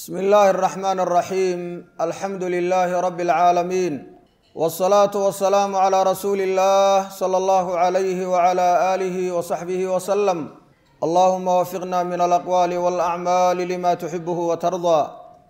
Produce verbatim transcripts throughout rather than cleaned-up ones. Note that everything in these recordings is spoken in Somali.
بسم الله الرحمن الرحيم الحمد لله رب العالمين والصلاة والسلام على رسول الله صلى الله عليه وعلى آله وصحبه وسلم اللهم وفقنا من الأقوال والأعمال لما تحبه وترضى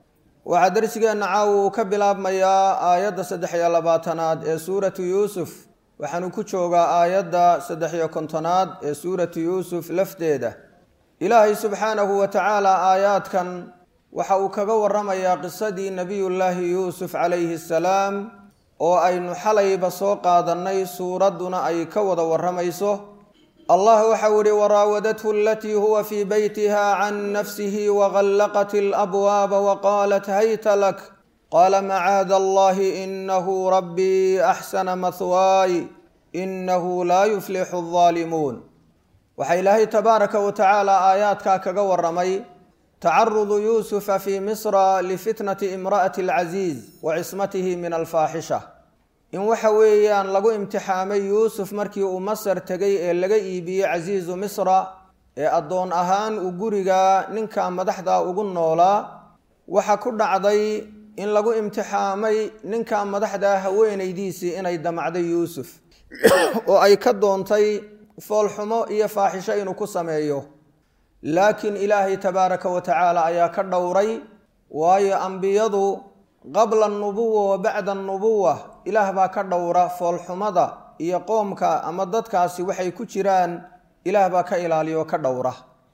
وعدرسنا عاو كبلاب ميا آيات سدحيا لباتناد سورة يوسف وحنكوشوغا آيات سدحيا كنتناد سورة يوسف لفتيدة إلهي سبحانه وتعالى آيات كان waxa uu kaga waramayaa qisadii nabiyullaahi yuusuf calayhi salaam oo aynu xalayba soo qaadanay suuraduna ay ka wada waramayso allah waxa uu yiri waraawadathu allati huwa fi baytiha an nafsihi wa ghallaqat al-abwaab wa qalat hayta lak qala ma'aada allahi innahu rabbi ahsana mathwaaya innahu la yuflihu adh-dhalimun waxa ilaahay tabaaraka wa ta'ala aayaadka kaga waramay تعرض يوسف في مصر لفتنة امرأة العزيز وعصمته من الفاحشة إن وحويان لغو امتحامي يوسف مركي ومصر تغي لغي بي عزيز مصر أدون أهان وقرقا ننكا مدحدا وقنولا وحكود عضي إن لغو امتحامي ننكا مدحدا هوين يديسي إن يدم عضي يوسف وأي كدون تي فالحمو إيا فاحشين وكساميو لكن إلهي تبارك وتعالى أيا كدوري وأي أنبيض قبل النبوة وبعد النبوة إله با كدورة فالحمضة يقومك أمددك سوحي كتيران إله با كإلالي وكدورة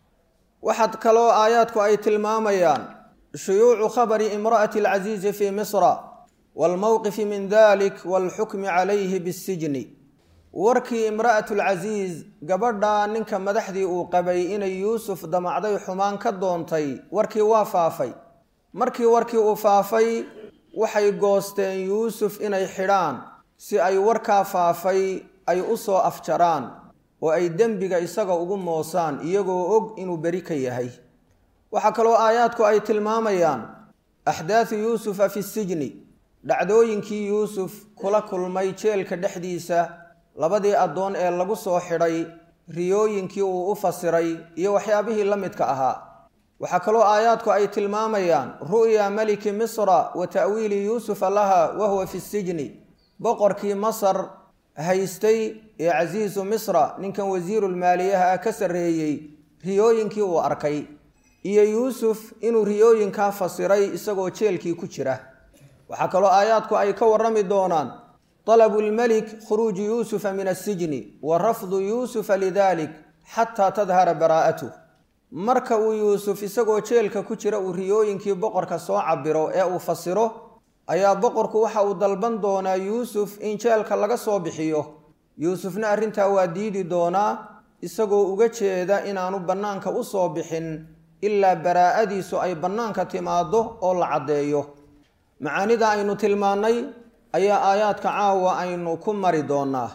وحد كلو آياتك أي تلماميان شيوع خبر امرأة العزيز في مصر والموقف من ذلك والحكم عليه بالسجن warkii imra'atul aziz gabadha ninka madaxdii uu qabay inay yuusuf damacday xumaan ka doontay warkii waa faafay markii warkii uu faafay waxay goosteen yuusuf inay xidhaan si ay warka faafay ay u soo afjaraan oo ay dambiga isaga ugu moosaan iyagoo og inuu bari ka yahay waxa kaloo aayaadku ay tilmaamayaan ahdaathu yuusuf fi sijni dhacdooyinkii yuusuf kula kulmay jeelka dhexdiisa labadii adoon ee lagu soo xidhay riyooyinkii uu u fasiray iyo waxyaabihii la midka ahaa waxa kaloo aayaadku ay tilmaamayaan ru'ya maliki misra wa ta'wiili yuusuf laha wa huwa fi sijni boqorkii masar haystay ee aziizu misra ninkan wasiirul maaliyaha ka sareeyay riyooyinkii uu arkay iyo yuusuf inuu riyooyinka fasiray isagoo jeelkii ku jira waxa kaloo aayaadku ay ka warami doonaan طلب الملك خروج يوسف من السجن ورفض يوسف لذلك حتى تظهر براءته مركو يوسف isagoo jeelka ku jira uu riyooyinkii boqorka soo cabiro ee uu fasiro ayaa boqorku waxa uu dalban doonaa yuusuf in jeelka laga soo bixiyo yuusufna arinta waa diidi doonaa isagoo uga jeeda inaanu banaanka u soo bixin illa baraa'adiisu ay banaanka timaado oo la cadeeyo macaanida aynu tilmaanay ayaa aayaadka caawa aynu ku mari doonaa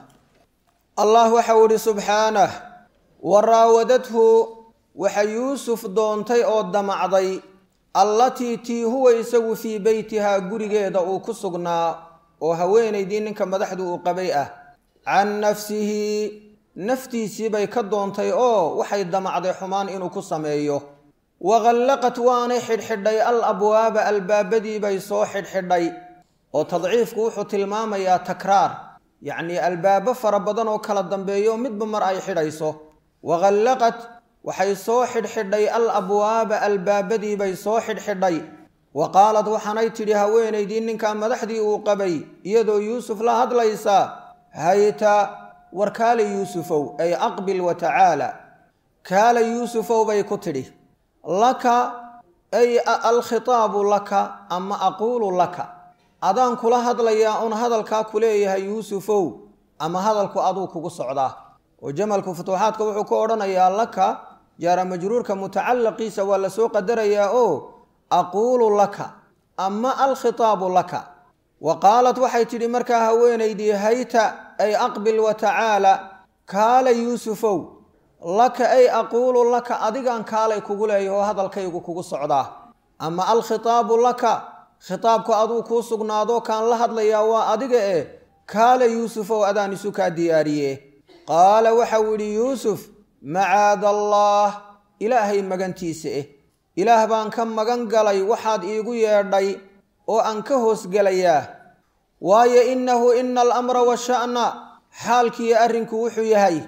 allah waxa uu yiri subxaanahu waraawadathu waxa yuusuf doontay oo damacday allatii tii huwa isagu fii baytiha gurigeeda uu ku sugnaa oo haweenaydii ninka madaxdu uu qabay ah can nafsihi naftiisii bay ka doontay oo waxay damacday xumaan inuu ku sameeyo waghallaqat waana xidhxidhay al-abwaaba albaabadii bay soo xidhxidhay oo tadciifku wuxuu tilmaamayaa takraar yacni albaabo fara badan oo kala dambeeyo midba mar ay xidhayso waghallaqat waxay soo xidhxidhay al-abwaaba albaabadii bay soo xidhxidhay wa qaalad waxaanay tidhi haweenaydii ninka madaxdii uu qabay iyadoo yuusuf la hadlaysa hayta warkaale yuusufow ay aqbil wa tacaala kaala yuusufow bay ku tidhi laka ay alkhitaabu laka ama aquulu laka adaan kula hadlayaa un hadalka ku leeyahay yuusufow ama hadalku aduu kugu socdaa oo jamalku futuuxaadka wuxuu ku oranayaa laka jaara majruurka mutacalliqiisa waa la soo qadarayaa oo aquulu laka ama alkhitaabu laka wa qaalat waxay tidhi markaa haweenaydii hayta ay aqbil wa tacaala kaala yuusufow laka ay aquulu laka adigaan kaalay kugu leeyaho hadalkaygu kugu socdaa ama alkhitaabu laka khitaabku aduu ku sugnaado kaan la hadlayaa waa adiga ee kaala yuusuf oo adaan isu ka diyaariye qaala waxa wili yuusuf macaad allah ilaahay magantiisa eh ilaah baan ka magan galay waxaad iigu yeedhay oo aan ka hoosgelayaa waayo innahu ina alamra washa'na xaalkiiyo arrinku wuxuu yahay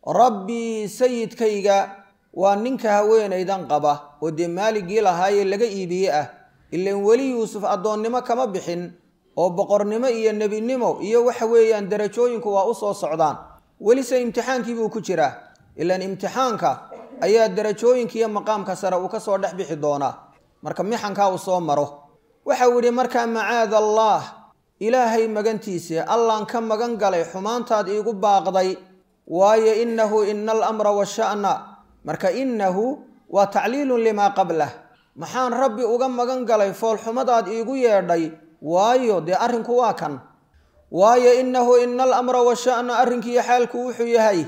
rabbii sayidkayga waa ninka haweenaydan qaba oo dee maaligii lahaayee laga iibiye ah ilaan weli yuusuf addoonnimo kama bixin oo boqornimo iyo nebinimo iyo waxa weeyaan darajooyinku waa u soo socdaan welise imtixaankii buu ku jiraa ilaan imtixaanka ayaa darajooyinka iyo maqaamka sare uu ka soo dhex bixi doonaa marka mixankaa uu soo maro waxau yidhi markaa macaada allaah ilaahay magantiisii allaan ka magan galay xumaantaad iigu baaqday waayo innahu ina alamra washa'na marka innahu waa tacliilun limaa qablah maxaan rabbi uga magan galay foolxumadaad iigu yeedhay waayo dee arrinku waa kan waayo innahu ina alamra washa'na arrinkiiyo xaalku wuxuu yahay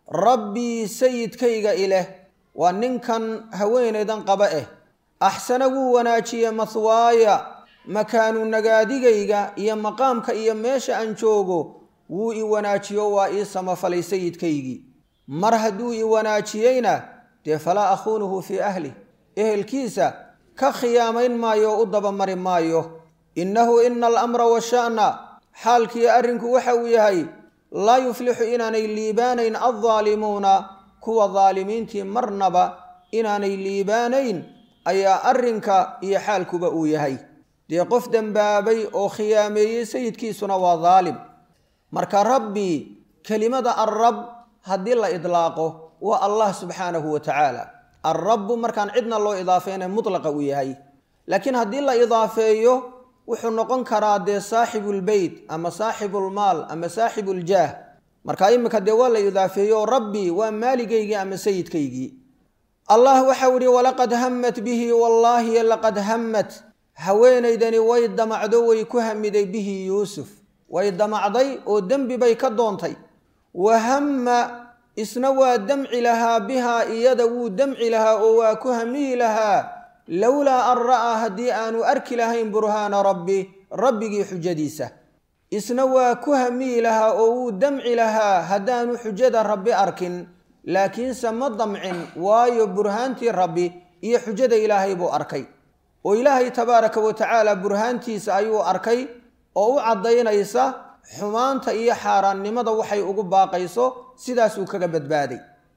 rabbii sayidkayga ileh waa ninkan haweenaydan qaba eh axsana wuu wanaajiye mahwaaya makaanu nagaadigayga iyo maqaamka iyo meesha aan joogo wuu i wanaajiyo waa ii samafalay sayidkaygii mar hadduu i wanaajiyeyna dee falaa akhuunuhu fii ahlih ehelkiisa ka khiyaamayn maayo o u dabamari maayo innahu ina alamra washa'na xaalkiiyo arrinku waxa uu yahay laa yuflixu inaanay liibaanayn addaalimuuna kuwa daalimiintii marnaba inaanay liibaanayn ayaa arrinka iyo xaalkuba uu yahay dee qof dembaabay oo khiyaameeyey sayidkiisuna waa daalim marka rabbii kelimada alrab haddii la idlaaqo waa allah subxaanahu wa tacaala alrabbu markaan cidna loo idaafeynay mutlaqa uu yahay laakiin haddii la idaafeeyo wuxuu noqon karaa dee saaxibulbeyt ama saaxibulmaal ama saaxibuuljaah marka imika dee waa la idaafeeyo rabbii waa maaligaygii ama sayidkaygii allah waxau ihi walaqad hammat bihi wallaahi laqad hammat haweenaydani way damacdo way ku hamiday bihi yuusuf way damacday oo dembi bay ka doontay wahamma isna waa damci lahaa bihaa iyada wuu damci lahaa oo waa ku hamiyi lahaa lowlaa an ra'aa haddii aanu arki lahayn burhaana rabbi rabbigii xujadiisa isna waa ku hamiyi lahaa oo wuu damci lahaa haddaanu xujada rabbi arkin laakiinse ma damcin waayo burhaantii rabbi iyo xujada ilaahay buu arkay oo ilaahay tabaaraka wa tacaala burhaantiisa ayuu arkay oo u caddaynaysa xumaanta iyo xaaraannimada waxay ugu baaqayso sidaasuu kaga badbaaday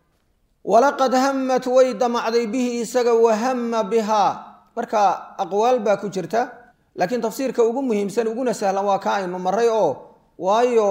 walaqad hammat way damacday bihi isaga wahamma bihaa marka aqwaal baa ku jirta laakiin tafsiirka ugu muhiimsan uguna sahlan waa ka aynu maray oo waayo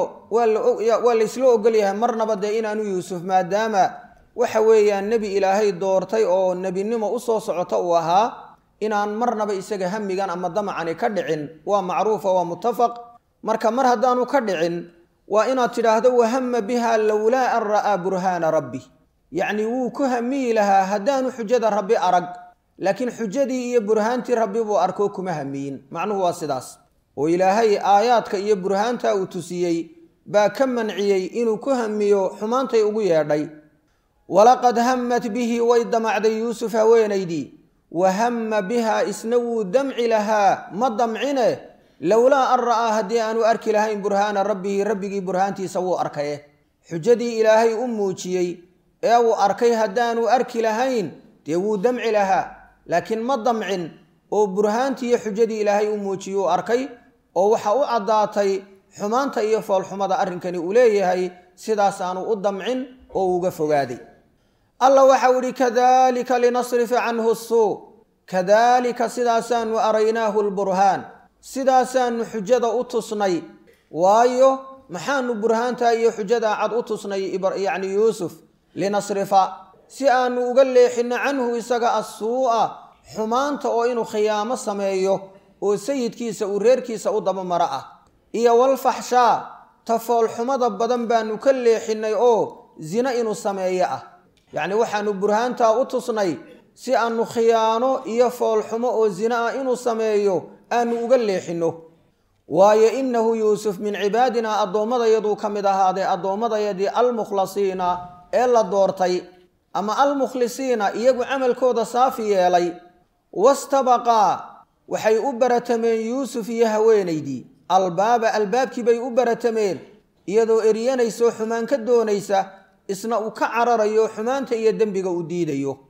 waa la isla ogol yahay marnaba dee inaanu yuusuf maadaama waxa weeyaan nebi ilaahay doortay oo nebinimo u soo socota uu ahaa inaan marnaba isaga hamigan ama damacani ka dhicin waa macruufa waa muttafaq marka mar haddaanu ka dhicin waa inaad tidhaahdo wahamma biha lowlaa an ra'aa burhaana rabbi yacni wuu ku hamiyi lahaa haddaanu xujada rabbi arag laakiin xujadii iyo burhaantii rabbi buu arkoo kuma hamiyin macnuhu waa sidaas oo ilaahay aayaadka iyo burhaanta uu tusiyey baa ka manciyey inuu ku hamiyo xumaantay ugu yeedhay walaqad hammat bihi way damacday yuusuf haweenaydii wahamma biha isna wuu damci lahaa ma damcine lowlaa an ra'aa haddii aanu arki lahayn burhaana rabbihi rabbigii burhaantiisa wuu arkaye xujadii ilaahay u muujiyey ee uu arkay haddaanu arki lahayn dee wuu damci lahaa laakiin ma damcin oo burhaantii iyo xujadii ilaahay u muujiyuu arkay oo waxa u caddaatay xumaanta iyo foolxumada arrinkani uu leeyahay sidaasaanu u damcin oo uga fogaaday allah waxau ihi kadalika linasrifa canhu suu kadalika sidaasaanu araynaahu lburhaan sidaasaanu xujada u tusnay waayo maxaanu burhaantaa iyo xujadaa cad u tusnay yacni yuusuf linasrifa si aanu uga leexino canhu isaga assuu'a xumaanta oo inuu khiyaamo sameeyo oo sayidkiisa uu reerkiisa u dabamaro ah iyo walfaxshaa tafoolxumada badan baanu ka leexinay oo zina inuu sameeyo ah yacni waxaanu burhaantaa u tusnay si aanu khiyaano iyo foolxumo oo zina ah inuu sameeyo aanu uga leexinno waayo innahu yuusuf min cibaadinaa addoommadayaduu ka mid ahaaday addoommadayadii almukhlasiina ee la doortay ama almukhlisiina iyagu camalkooda saafi yeelay wastabaqaa waxay u baratameen yuusuf iyo haweenaydii albaaba albaabkii bay u baratameen iyadoo eryanaysoo xumaan ka doonaysa isna uu ka cararayo xumaanta iyo dembiga uu diidayo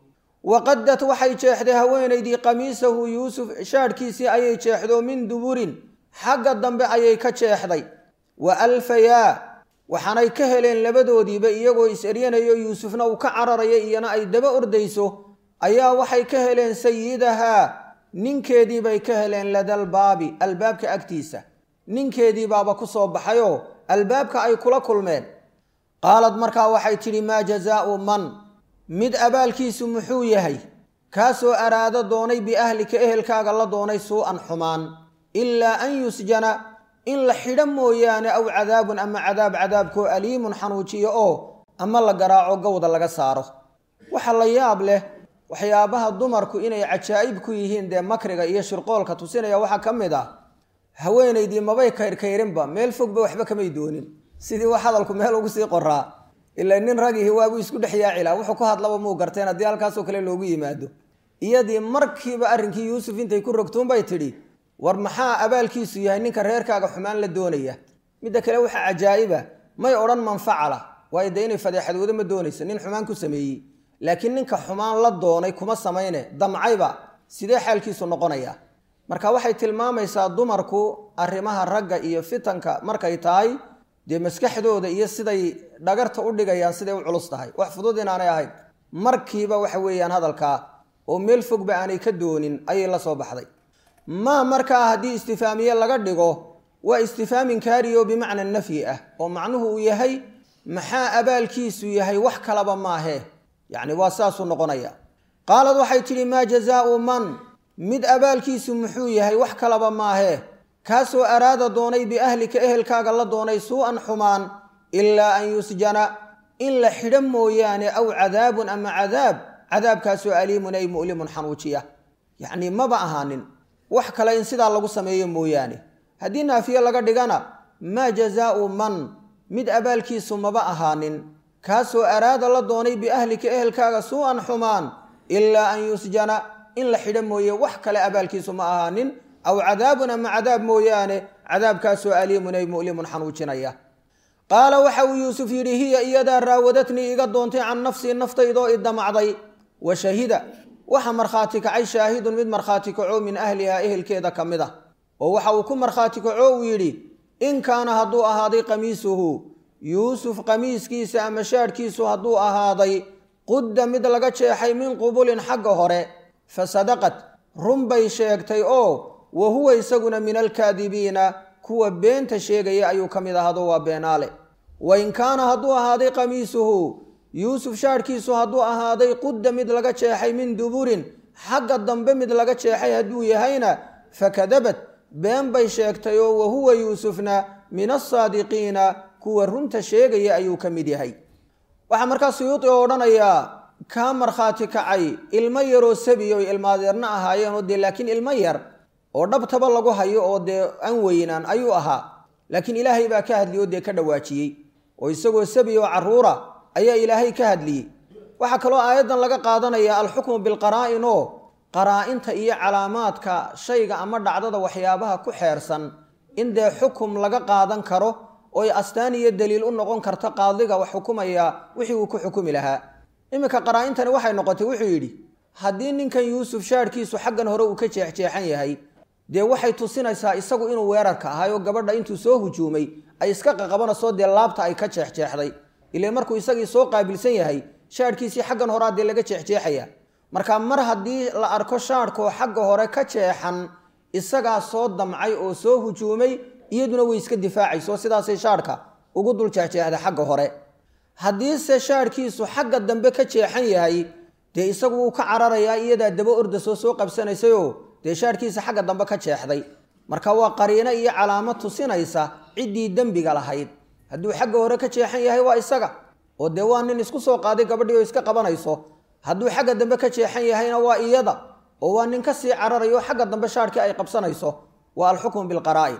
waqadat waxay jeexday haweenaydii qamiisahu yuusuf shaadhkiisii ayay jeexdo min duburin xagga dambe ayay ka jeexday wa alfayaa waxaanay ka heleen labadoodiiba iyagoo is-eryanayo yuusufna uu ka cararaya iyana ay daba ordayso ayaa waxay ka heleen sayidahaa ninkeedii bay ka heleen ladalbaabi albaabka agtiisa ninkeedii baaba ku soo baxayoo albaabka ay kula kulmeen qaalad markaa waxay tidhi maa jazaa'u man mid abaalkiisu muxuu yahay kaasoo araado doonay biahlika ehelkaaga la doonay suu'an xumaan ilaa an yusjana in la xidho mooyaane aw cadaabun ama cadaab cadaabkoo aliimun xanuujiyo oo ama la garaaco gowda laga saaro waxa la yaab leh waxyaabaha dumarku inay cajaa'ib ku yihiin dee makriga iyo shirqoolka tusinaya waxaa ka mid ah haweenaydii mabay kayrkayrinba meel fogba waxba kamay doonin sidii wax hadalku meel ugu sii qoraa ilaa nin ragihi waabuu isku dhex yaacilaa wuxuu ku hadlaba muu garteen haddii halkaasoo kale loogu yimaado iyadii markiiba arrinkii yuusuf intay ku rogtuunbay tidhi war maxaa abaalkiisu yahay ninka reerkaaga xumaan la doonaya midda kale waxaa cajaa'iba may odhan manfacala waayo dee inay fadeexadooda ma doonayso nin xumaan ku sameeyey laakiin ninka xumaan la doonay kuma samayne damcayba sidee xaalkiisu noqonaya marka waxay tilmaamaysaa dumarku arrimaha ragga iyo fitanka markay tahay dee maskaxdooda iyo siday dhagarta u dhigayaan siday u culus tahay wax fudud inaanay ahayn markiiba waxa weeyaan hadalkaa oo meel fogba aanay ka doonin ayay la soo baxday maa markaa haddii istifaamiye laga dhigo waa istifaam inkaariyo bimacna nafyi ah oo macnuhu uu yahay maxaa abaalkiisu yahay wax kalaba maahee yacni waa saasuu noqonaya qaalad waxay tidhi maa jazaa'u man mid abaalkiisu muxuu yahay wax kalaba maahee kaasoo araada doonay biahlika ehelkaaga la doonay suu'an xumaan ilaa an yusjana in la xidho mooyaane aw cadaabun ama cadaab cadaabkaasoo aliimun ay mu'limun xanuujiya yacnii maba ahaanin wax kale in sidaa lagu sameeyo mooyaane haddii naafiye laga dhigana maa jazaa'u man mid abaalkiisu maba ahaanin kaasoo araada la doonay biahlika ehelkaaga suu'an xumaan ilaa an yusjana in la xidho mooye wax kale abaalkiisu ma ahaanin aw cadaabun ama cadaab mooyaane cadaabkaasoo aliimun ay mu'limun xanuujinaya qaala waxa uu yuusuf yidhi hiya iyadaa raawadatnii iga doontay can nafsii naftaydoo idamacday wa shahida waxa markhaati kacay shaahidun mid markhaati kaco min ahlihaa ehelkeeda ka mid ah oo waxa uu ku markhaati kaco uu yidhi in kaana hadduu ahaaday qamiisuhu yuusuf qamiiskiisa ama shaadhkiisu hadduu ahaaday qudda mid laga jeexay min qubulin xagga hore fa sadaqad run bay sheegtay oo wa huwa isaguna min alkaadibiina kuwa beenta sheegaya ayuu ka mid ahaado waa beenaale wa in kaana hadduu ahaaday qamiisuhu yuusuf shaadhkiisu hadduu ahaaday qudda mid laga jeexay min duburin xagga dambe mid laga jeexay hadduu yahayna fakadabad been bay sheegtay oo wa huwa yuusufna min alsaadiqiina kuwa runta sheegaya ayuu ka mid yahay waxaa markaa suyuudi oo odhanayaa kaa markhaati kacay ilmo yaroo sabiyo oy ilmaadeerna ahaayeen oo dee laakiin ilmo yar oo dhabtaba lagu hayo oo dee aan weynaan ayuu ahaa laakiin ilaahay baa ka hadliyey oo dee ka dhawaajiyey oo isagoo sabiy oo carruura ayaa ilaahay ka hadliyey waxaa kaloo aayaddan laga qaadanaya alxukmu bilqaraa'in oo qaraa-inta iyo calaamaadka shayga ama dhacdada waxyaabaha ku xeersan in dee xukum laga qaadan karo ooy astaan iyo daliil u noqon karto qaadiga wax xukumaya wixii uu ku xukumi lahaa iminka qaraa-intani waxay noqotay wuxuu yidhi haddii ninkan yuusuf shaadhkiisu xaggan hore uu ka jeexjeexan yahay dee waxay tusinaysaa isagu inuu weerarka ahaayoo gabadha intuu soo hujuumay ay iska qaqabanayso dee laabta ay ka jeexjeexday ile markuu isagii soo qaabilsan yahay shaadhkiisii xaggan horaa dee laga jeexjeexaya marka mar haddii la arko shaadhkoo xagga hore ka jeexan isagaa soo damcay oo soo hujuumay iyaduna way iska difaacayso sidaasay shaadhka ugu dul jeexjeexda xagga hore haddiise shaadhkiisu xagga dambe ka jeexan yahay dee isagu wuu ka cararayaa iyadaa daba ordasoo soo qabsanaysayoo dee shaadhkiisa xagga dambe ka jeexday marka waa qariino iyo calaamad tusinaysa ciddii dembiga lahayd hadduu xagga hore ka jeexan yahay waa isaga oo dee waa nin isku soo qaaday gabadhii oo iska qabanayso hadduu xagga dambe ka jeexan yahayna waa iyada oo waa nin ka sii cararayo xagga dambe shaadhkii ay qabsanayso waa alxukmu bilqaraa'in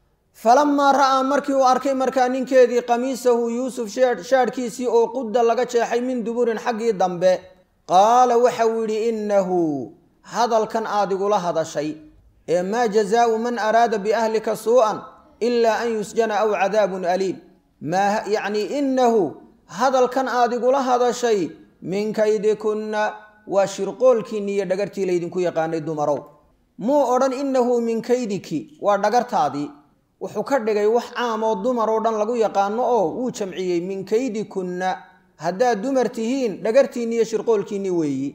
falamaa ra'aa markii uu arkay markaa ninkeedii qamiisahu yuusuf shaadhkiisii oo qudda laga jeexay min duburin xaggii dambe qaala waxa uu yidhi innahu hadalkan aad igula hadashay ee maa jazaau man araada biahlika suu'an ilaa an yusjana aw cadaabun aliim maa yacnii innahu hadalkan aad igula hadashay min kaydikunna waa shirqoolkiinni iyo dhagartii laydinku yaqaanay dumarow muu odhan innahu min kaydiki waa dhagartaadii wuxuu ka dhigay wax caam oo dumar oo dhan lagu yaqaano oo wuu jamciyey min kaydikunna haddaad dumar tihiin dhagartiinni iyo shirqoolkiinni weeyi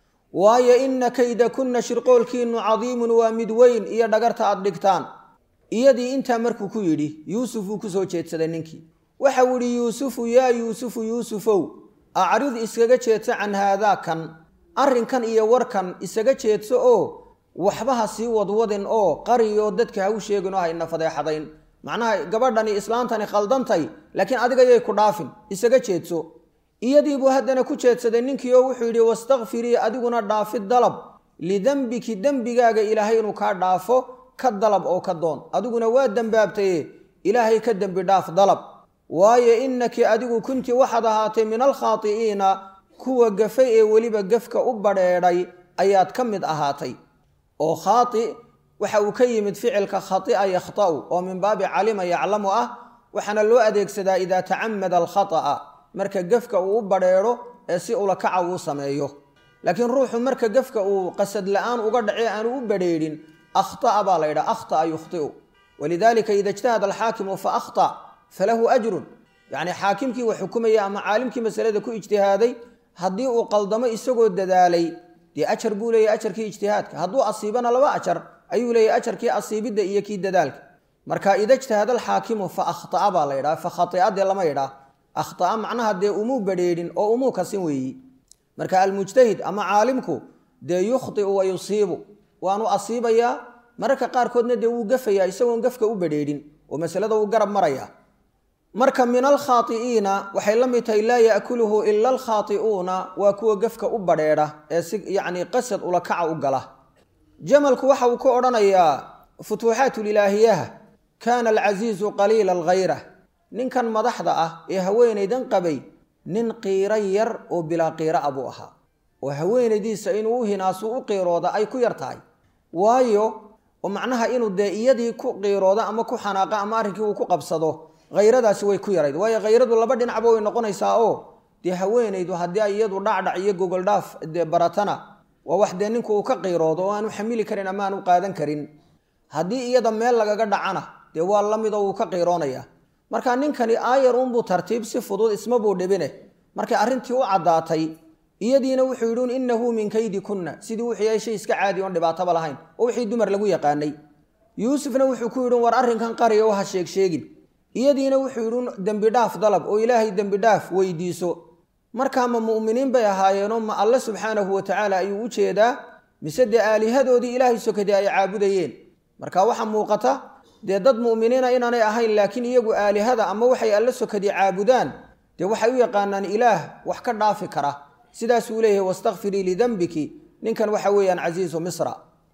waayo inna kaydakunna shirqoolkiinnu cadiimun waa mid weyn iyo dhagarta aad dhigtaan iyadii intaa markuu ku yidhi yuusuf uu ku soo jeedsaday ninkii waxau idhi yuusufu yaa yuusufu yuusufow acrid iskaga jeedso can haadaa kan arrinkan iyo warkan isaga jeedso oo waxba ha sii wadwadin oo qariyo dadka ha u sheegin oo hayna fadeexadayn macnaha gabadhani islaantani khaldantay laakiin adiga yay ku dhaafin isaga jeedso iyadii buu haddana ku jeedsaday ninkii oo wuxuu yidhi wastakfirii adiguna dhaafid dalab lidembiki dembigaaga ilaahay inuu kaa dhaafo ka dalab oo ka doon adiguna waa dembaabtaye ilaahay ka dembi dhaaf dalab waayo innaki adigu kunti waxaad ahaatay min alkhaati'iina kuwa gafay ee weliba gafka u badheedhay ayaad ka mid ahaatay oo khaati waxa uu ka yimid ficilka khati'a yakhta'u oo min baabi calima yaclamu ah waxaana loo adeegsadaa idaa tacamada alkhata'a marka gafka uu u badheedho ee si ula kaca uu sameeyo laakiin ruuxu marka gafka uu qasad la'aan uga dhacee aanu u badheedhin akhta'a baa la yidhaha akhta'a yukhti'u walidaalika ida ijtahada alxaakimu fa akhta' falahu ajrun yacni xaakimkii wax xukumaya ama caalimkii masalada ku ijtihaaday haddii uu qaldamo isagoo dadaalay dee ajar buu leeyahy ajarkii ijtihaadka hadduu asiibana laba ajar ayuu leeyahy ajarkii asiibidda iyo kii dadaalka marka ida ijtahada alxaakimu fa akhta'a baa la yidhaha fa khati'a dee lama yidhaah akhta'a macnaha dee umuu badheedhin oo umuu kasin weeyi marka almujtahid ama caalimku dee yukhti'u wa yusiibu waanu asiibayaa mararka qaarkoodna dee wuu gafayaa isagoon gafka u badheedhin oo masalada wuu garab marayaa marka min alkhaati'iina waxay la mid tahay laa yaakuluhu ila alkhaati'uuna waa kuwa gafka u badheedha ee si yacni qasad ula kaca u gala jamalku waxa uu ka odhanayaa futuuxaatulilaahiyaha kaana alcasiizu qaliila alghayra ninkan madaxda ah ee haweenaydan qabay nin qiiro yar oo bilaa qiiro a buu ahaa oo haweenaydiisa inuu u hinaasu u qiirooda ay ku yar tahay waayo oo macnaha inuu dee iyadii ku qiirooda ama ku xanaaqa ama arrinkii uu ku qabsado hayradaasi way ku yarayd waayo hayradu laba dhinacba way noqonaysaa oo dee haweenaydu haddii ay iyadu dhacdhac iyo gogoldhaaf dee baratana waa wax dee ninku uu ka qiiroodo oo aanu xamili karin ama aanu qaadan karin haddii iyada meel lagaga dhacana dee waa la mid oo uu ka qiiroonaya marka ninkani aayar unbuu tartiib si fudud isma buu dhibine markay arrintii u caddaatay iyadiina wuxuu yidhi innahu min kaydikunna sidii wuxuu yahay shay iska caadi oon dhibaataba lahayn oo wixii dumar lagu yaqaanay yuusufna wuxuu ku yidhi war arrinkan qariya oo ha sheeg sheegin iyadiina wuxuu yidhi dembi dhaaf dalab oo ilaahay dembi dhaaf weydiiso markaa ma mu'miniin bay ahaayeenoo ma alle subxaanahu wa tacaala ayuu u jeedaa mise dee aalihadoodii ilaahay sokadii ay caabudayeen marka waxaa muuqata dee dad mu'miniina inaanay ahayn laakiin iyagu aalihada ama waxay alle sokadii caabudaan dee waxay u yaqaanaan ilaah wax ka dhaafi kara sidaasuu leeyahay wastakfirii lidembiki ninkan waxa weeyaan casiisu misra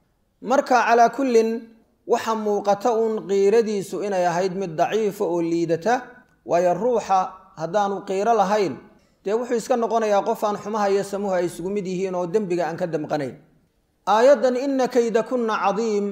marka calaa kullin waxa muuqata uun qiiradiisu inay ahayd mid daciifa oo liidata waayo ruuxa haddaanu qiiro lahayn dee wuxuu iska noqonayaa qof aan xumaha iyo samuhu ay isugu mid yihiin oo dembiga aan ka damqanayn aayaddan inna kaydakunna cadiim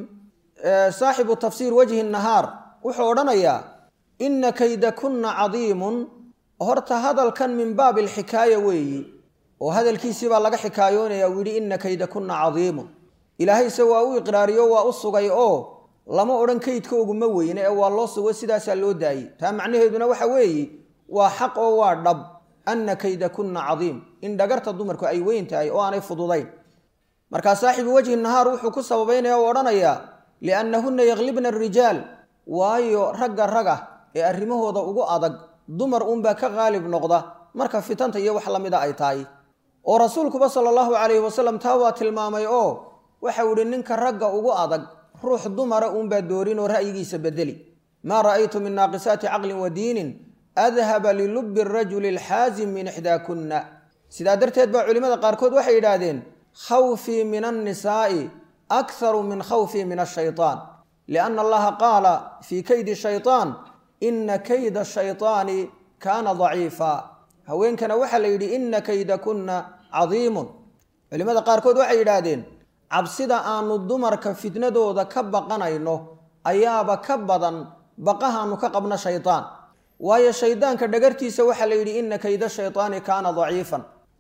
saaxibu tafsiir wajhi nahaar wuxuu odhanayaa inna kaydakunna cadiimun horta hadalkan min baabi alxikaaya weeyi oo hadalkiisii baa laga xikaayoonaya uu yidhi inna kaydakunna cadiimun ilaahayse waa u iqraariyo waa u sugay oo lama odhan kaydkoogu ma weyne ee waa loo sugo sidaasaa loo daayey taa macnaheeduna waxa weeye waa xaq oo waa dhab anna kaydakunna cadiim in dhagarta dumarku ay weyn tahay oo aanay fududayn markaa saaxibu wajhi nahaar wuxuu ku sababaynaya oo odhanayaa liannahunna yaklibna arijaal waayo ragga raga ee arrimahooda ugu adag dumar uunbaa ka qaalib noqda marka fitanta iyo wax lamida ay tahay oo rasuulkuba sala allahu calayhi wasalam taa waa tilmaamay oo waxau idhi ninka ragga ugu adag ruux dumara uunbaa doorin oo ra'yigiisa bedeli maa ra'aytu min naaqisaati caqlin wa diinin adhaba lilubbi arajuli alxaasim min ixdaakunna sidaa darteed baa culimmada qaarkood waxay yidhaahdeen khawfii min annisaa'i akharu min khawfii min ashaytaan lianna allaha qaala fii kaydi shaytaan inna kayda shaytaani kaana daciifa haweenkana waxaa la yidhi inna kaydakunna cadiimun culimmada qaarkood waxay yidhaahdeen cabsida aanu dumarka fitnadooda ka baqanayno ayaaba ka badan baqahaanu ka qabno shaydaan waayo shaydaanka dhagartiisa waxaa la yidhi inna kayda shaytaani kaana daciifan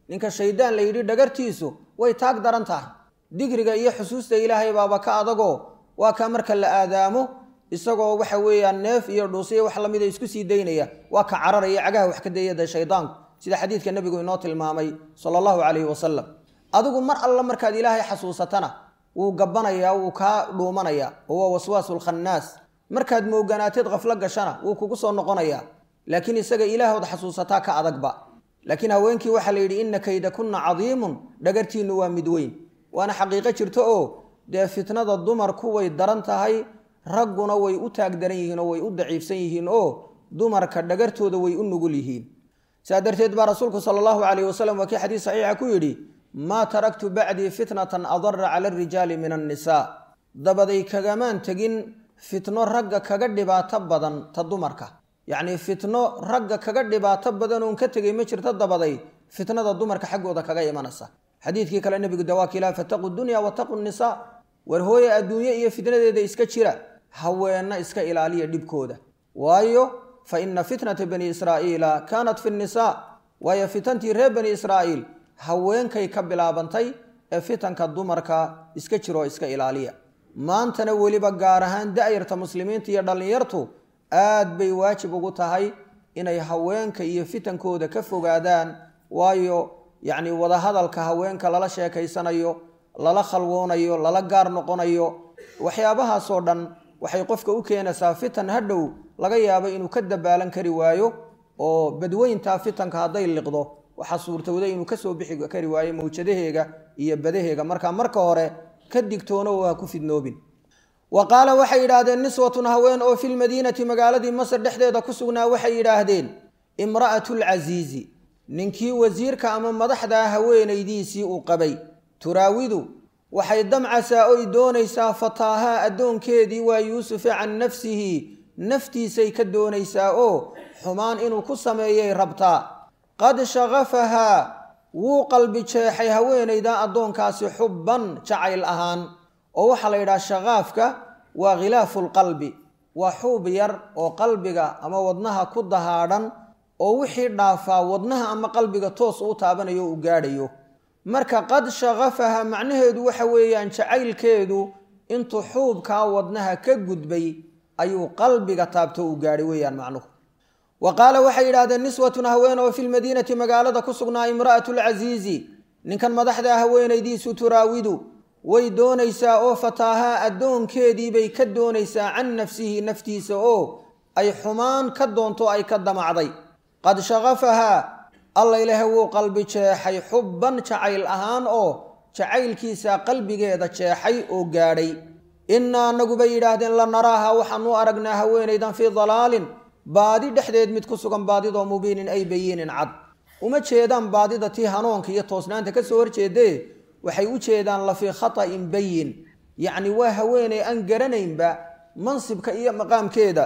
ninka shaydaan la yidhi dhagartiisu way taag daran tahay digriga iyo xusuusta ilaahay baaba ka adagoo waa kaa marka la aadaamo isagoo waxa weeyaan neef iyo dhuusiyo wax lamida isku sii daynaya waa ka cararaya cagaha wax ka dayada shaydaanku sida xadiidka nabigu inoo tilmaamay sala allahu calayhi wasalam adigu mar alla markaad ilaahay xasuusatana wuu gabbanayaa wuu kaa dhuumanayaa oo waa waswaasul khannaas markaad mooganaateed qaflo gashana wuu kugu soo noqonayaa laakiin isaga ilaahood xasuusataa ka adagba laakiin haweenkii waxaa la yidhi inna kayda kunna cadiimun dhagartiinnu waa mid weyn waana xaqiiqo jirto oo dee fitnada dumarku way daran tahay ragguna way u taag daran yihiin oo way u daciifsan yihiin oo dumarka dhagartooda way u nugul yihiin saa darteed baa rasuulku sala allahu calayhi wasalam waa kii xadiis saxiixa ku yidhi maa taraktu bacdii fitnatan adara cala alrijaali min annisaa dabaday kagamaan tegin fitno ragga kaga dhibaato badan ta dumarka yacnii fitno ragga kaga dhibaato badan oon ka tegay ma jirto dabaday fitnada dumarka xaggooda kaga imanaysa xadiidkii kale nebigu dawaakilaa fataqu dunya wataqu nisaa war hooye adduunye iyo fitnadeeda iska jira haweenna iska ilaaliya dhibkooda waayo fa ina fitnata bani israa'iila kaanat fi nnisaa waayo fitantii reer bani israa'iil haweenkay ka bilaabantay ee fitanka dumarka iska jiroo iska ilaaliya maantana weliba gaar ahaan da'yarta muslimiinta iyo dhallinyartu aad bay waajib ugu tahay inay haweenka iyo fitankooda ka fogaadaan waayo yacni wadahadalka haweenka lala sheekaysanayo lala khalwoonayo lala gaar noqonayo waxyaabahaasoo dhan waxay qofka u keenaysaa fitan hadhow laga yaabo inuu ka dabaalan kari waayo oo badweyntaa fitanka hadday liqdo waxaa suurtowda inuu kasoo bixi kari waayo mawjadaheega iyo badaheega markaa marka hore ka digtoono oo ha ku fidnoobin wa qaala waxay yidhaahdeen niswatun haween oo filmadiinati magaaladii masar dhexdeeda ku sugnaa waxay yidhaahdeen imra'atulcasiizi ninkii wasiirka ama madaxdaa haweenaydiisii uu qabay turaawidu waxay damcasaa oy doonaysaa fataahaa addoonkeedii waa yuusufa can nafsihi naftiisay ka doonaysaa oo xumaan inuu ku sameeyay rabtaa qad shaqafahaa wuu qalbi jeexay haweenayda addoonkaasi xubban jacayl ahaan oo waxaa la yidhaha shaqaafka waa khilaafulqalbi waa xuub yar oo qalbiga ama wadnaha ku dahaadhan oo wixii dhaafaa wadnaha ama qalbiga toos u taabanayo o u gaadhayo marka qad shaqafaha macnaheedu waxa weeyaan jacaylkeedu intuu xuubkaa wadnaha ka gudbay ayuu qalbiga taabto u gaadhay weeyaan macnuhu wa qaala waxay yidhahdeen niswatun haween oo filmadiinati magaalada ku sugnaa imra'atulcasiizi ninkan madaxda haweenaydiisu turaawidu way doonaysaa oo fataahaa addoonkeedii bay ka doonaysaa can nafsihi naftiisa oo ay xumaan ka doonto ay ka damacday qad shaqafahaa alla ilaahay wuu qalbi jeexay xubban jacayl ahaan oo jacaylkiisa qalbigeeda jeexay oo gaadhay innaa anagu bay yidhaahdeen la naraaha waxaanu aragnaa haweenaydan fii dalaalin baadi dhexdeed mid ku sugan baadidoo mubiinin ay bayiinin cad uma jeedaan baadida tii hanuunka iyo toosnaanta ka soo horjeedee waxay u jeedaan la fii khata'in bayin yacni waa haweenay aan garanaynba mansibka iyo maqaamkeeda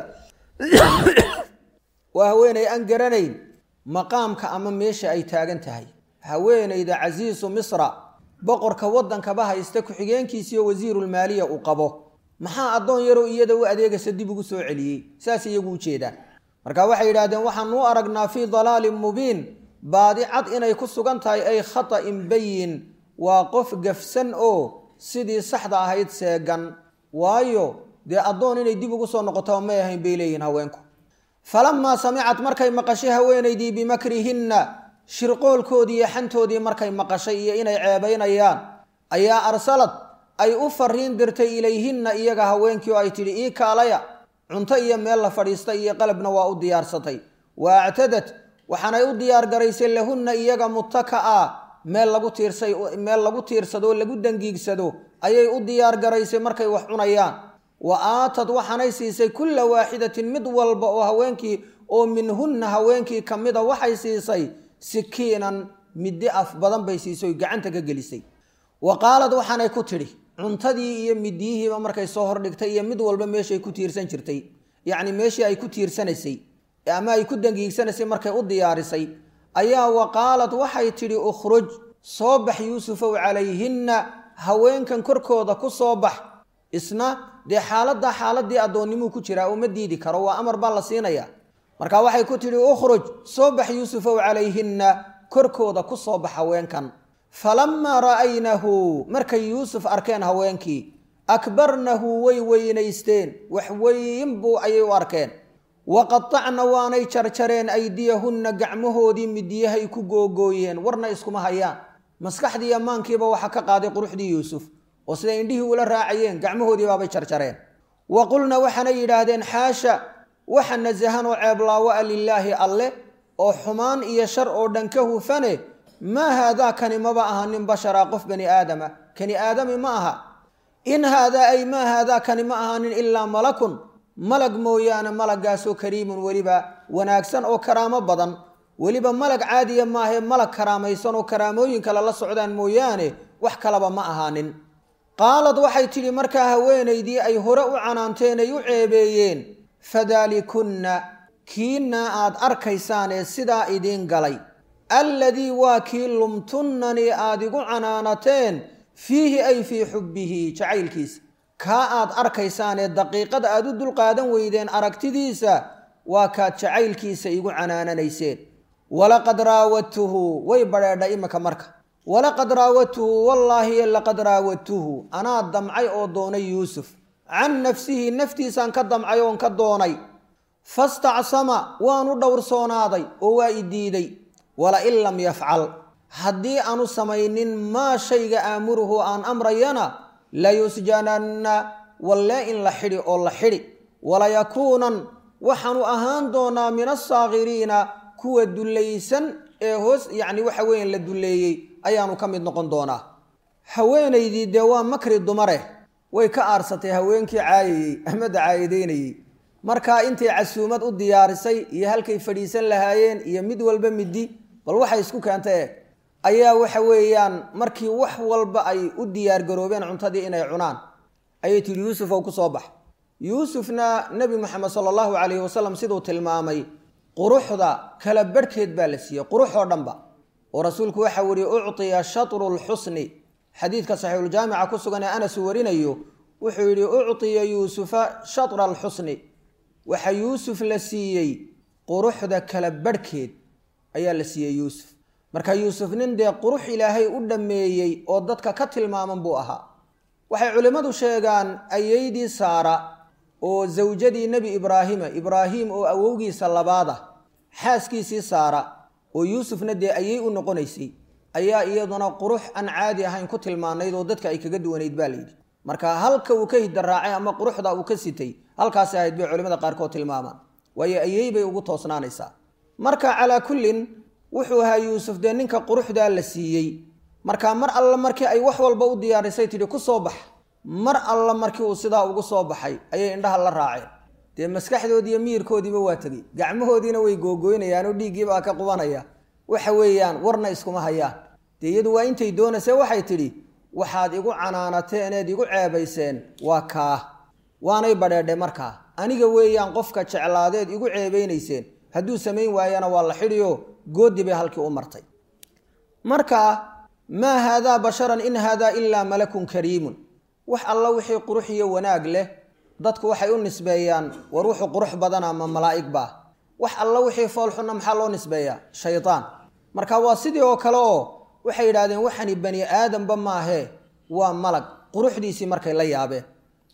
waa haweenay aan garanayn maqaamka ama meesha ay taagan tahay haweenayda casiisu misra boqorka waddankaba haysta ku-xigeenkiisiiyo wasiirulmaaliya uu qabo maxaa addoon yaroo iyada u adeegaysa dib ugu soo celiyey saas iyagu u jeedaan marka waxay yidhahdeen waxaanu u aragnaa fii dalaalin mubiin baadi cad inay ku sugan tahay ay khata'in bayin waa qof gafsan oo sidii saxda ahayd seegan waayo dee addoon inay dib ugu soo noqoto may ahayn bay leeyihin haweenku falamaa samicad markay maqashay haweenaydii bimakrihinna shirqoolkoodii iyo xantoodii markay maqashay iyo inay ceebaynayaan ayaa arsalad ay u fariin dirtay ilayhinna iyaga haweenkii oo ay tidhi ii kaalaya cunto iyo meel la fadhiistay iyo qalabna waa u diyaarsatay wa actadad waxaanay u diyaar garaysay lahunna iyaga muttaka'a meel lagu tiirsay meel lagu tiirsado lagu dangiigsado ayay u diyaar garaysay markay wax cunayaan wa aatad waxaanay siisay kulla waaxidatin mid walba oo haweenkii oo minhunna haweenkii ka mida waxay siisay sikiinan middi af badan bay siisay oy gacanta ka gelisay wa qaalad waxaanay ku tidhi cuntadii iyo midiyihiiba markay soo hordhigtay iyo mid walba meeshay ku tiirsan jirtay yacni meeshii ay ku tiirsanaysay ama ay ku dangiigsanaysay markay u diyaarisay ayaa wa qaalad waxay tidhi ukhruj soo bax yuusufow calayhinna haweenkan korkooda ku soo bax isna dee xaaladdaa xaaladii addoonnimuu ku jiraa uma diidi karo waa amar baa la siinayaa marka waxay ku tidhi ukhruj soo bax yuusufow calayhinna korkooda ku soo bax haweenkan falammaa ra'aynahu markay yuusuf arkeen haweenkii akbarnahu way weynaysteen wax weyn buu ayay u arkeen waqatacna waanay jarjareen aydiyahunna gacmahoodii midiyahay ku googooyeen warna iskuma hayaan maskaxdii ammaankiiba waxa ka qaaday quruxdii yuusuf oo sida indhihii ula raacayeen gacmahoodii baabay jarjareen waqulna waxaana yidhaahdeen xaasha waxa nasahan oo ceeblaawo a lilaahi alle oo xumaan iyo shar oo dhan ka hufane maa haadaa kani maba ahanin bashara qof bani aadama kani aadami ma aha in haadaa ay maa haadaa kani ma ahanin ilaa malakun malag mooyaane malagaasoo kariimun weliba wanaagsan oo karaamo badan weliba malag caadiya maahae malag karaamaysan oo karaamooyin kale la socdaan mooyaane wax kalaba ma ahaanin qaalad waxay tidhi markaa haweenaydii ay hore u canaanteen ay u ceebeeyeen fadaalikunna kiina aad arkaysaanee sidaa idiin galay alladii waa kii lumtunnanii aad igu canaanateen fiihi ay fii xubbihi jacaylkiisa kaa aad arkaysaanee daqiiqada aad u dulqaadan weydeen aragtidiisa waa kaad jacaylkiisa igu canaananayseen walaqad raawadtuhu way badheedha imika marka walaqad raawadtuhu wallaahi laqad raawadtuhu anaa damcay oo doonay yuusuf can nafsihi naftiisaan ka damcay oon ka doonay fastacsama waanu dhowrsoonaaday oo waa i diiday walain lam yafcal haddii aanu samaynin maa shayga aamuruhu aan amrayana layusjananna wallee in la xidhi oo la xidhi walayakuunan waxaanu ahaan doonaa min assaakiriina kuwa dullaysan ee hoos yacni waxa weeyaan la dulleeyey ayaanu ka mid noqon doonaa haweenaydii dee waa makri dumare way ka aarsatay haweenkii caayayey ama dacaayadeynayey markaa intay casuumad u diyaarisay iyo halkay fadhiisan lahaayeen iyo mid walba midi bal waxay isku keentay ayaa waxa weeyaan markii wax walba ay u diyaar garoobeen cuntadii inay cunaan ayay tiri yuusuf oo ku soo bax yuusufna nabi maxamed sallallahu alayhi wasallam sidoo tilmaamay quruxda kala barkeed baa la siiyay qurux oo dhanba oo rasuulku waxa wari uctiya shatrul husni xadiidka saxiixul jaamica ku sugan ee anas warinayo wuxuu yiri uctiya yuusufa shatral husni waxa yuusuf la siiyay quruxda kala barkeed ayaa la siiyay yuusuf marka yuusuf nin dee qurux ilaahay u dhameeyey oo dadka ka tilmaaman buu ahaa waxay culimadu sheegaan ayeydii saara oo zawjadii nabi ibraahima ibraahim oo awowgiisa labaada xaaskiisii saara oo yuusufna dee ayay u noqonaysay ayaa iyaduna qurux aan caadi ahayn ku tilmaanayd oo dadka ay kaga duwanayd baa layidhi marka halka uu ka hidaraacay ama quruxda uu ka sitay halkaas ahayd bay culimada qaarkood tilmaamaan waayo ayay bay ugu toosnaanaysaa marka calaa kullin wuxuu ahaa yuusuf dee ninka quruxdaa la siiyey marka mar alla markii ay wax walba u diyaarisay tidhi ku soo bax mar alla markii uu sidaa ugu soo baxay ayay indhaha la raaceen dee maskaxdoodii iyo miirkoodiiba waa tegey gacmahoodiina way googoynayaan oo dhiiggiibaa ka qubanaya waxa weeyaan warna iskuma hayaan dee iyadu waa intay doonaysee waxay tidhi waxaad igu canaanateen eed igu ceebayseen waa kaa waanay badheedhe markaa aniga weeyaan qofka jeclaadeed igu ceebaynayseen hadduu samayn waayana waa la xidhiyo goodi bay halkii u martay marka maa haadaa basharan in haadaa ilaa malakun kariimun wax alla wixii qurux iyo wanaag leh dadku waxay u nisbeeyaan war wuxuu qurux badan ama malaa'ig baa wax alla wixii foolxuna maxaa loo nisbeeyaa shaydaan marka waa sidii oo kale oo waxay yidhaahdeen waxani bani aadamba maahee waa malag quruxdiisii markay la yaabeen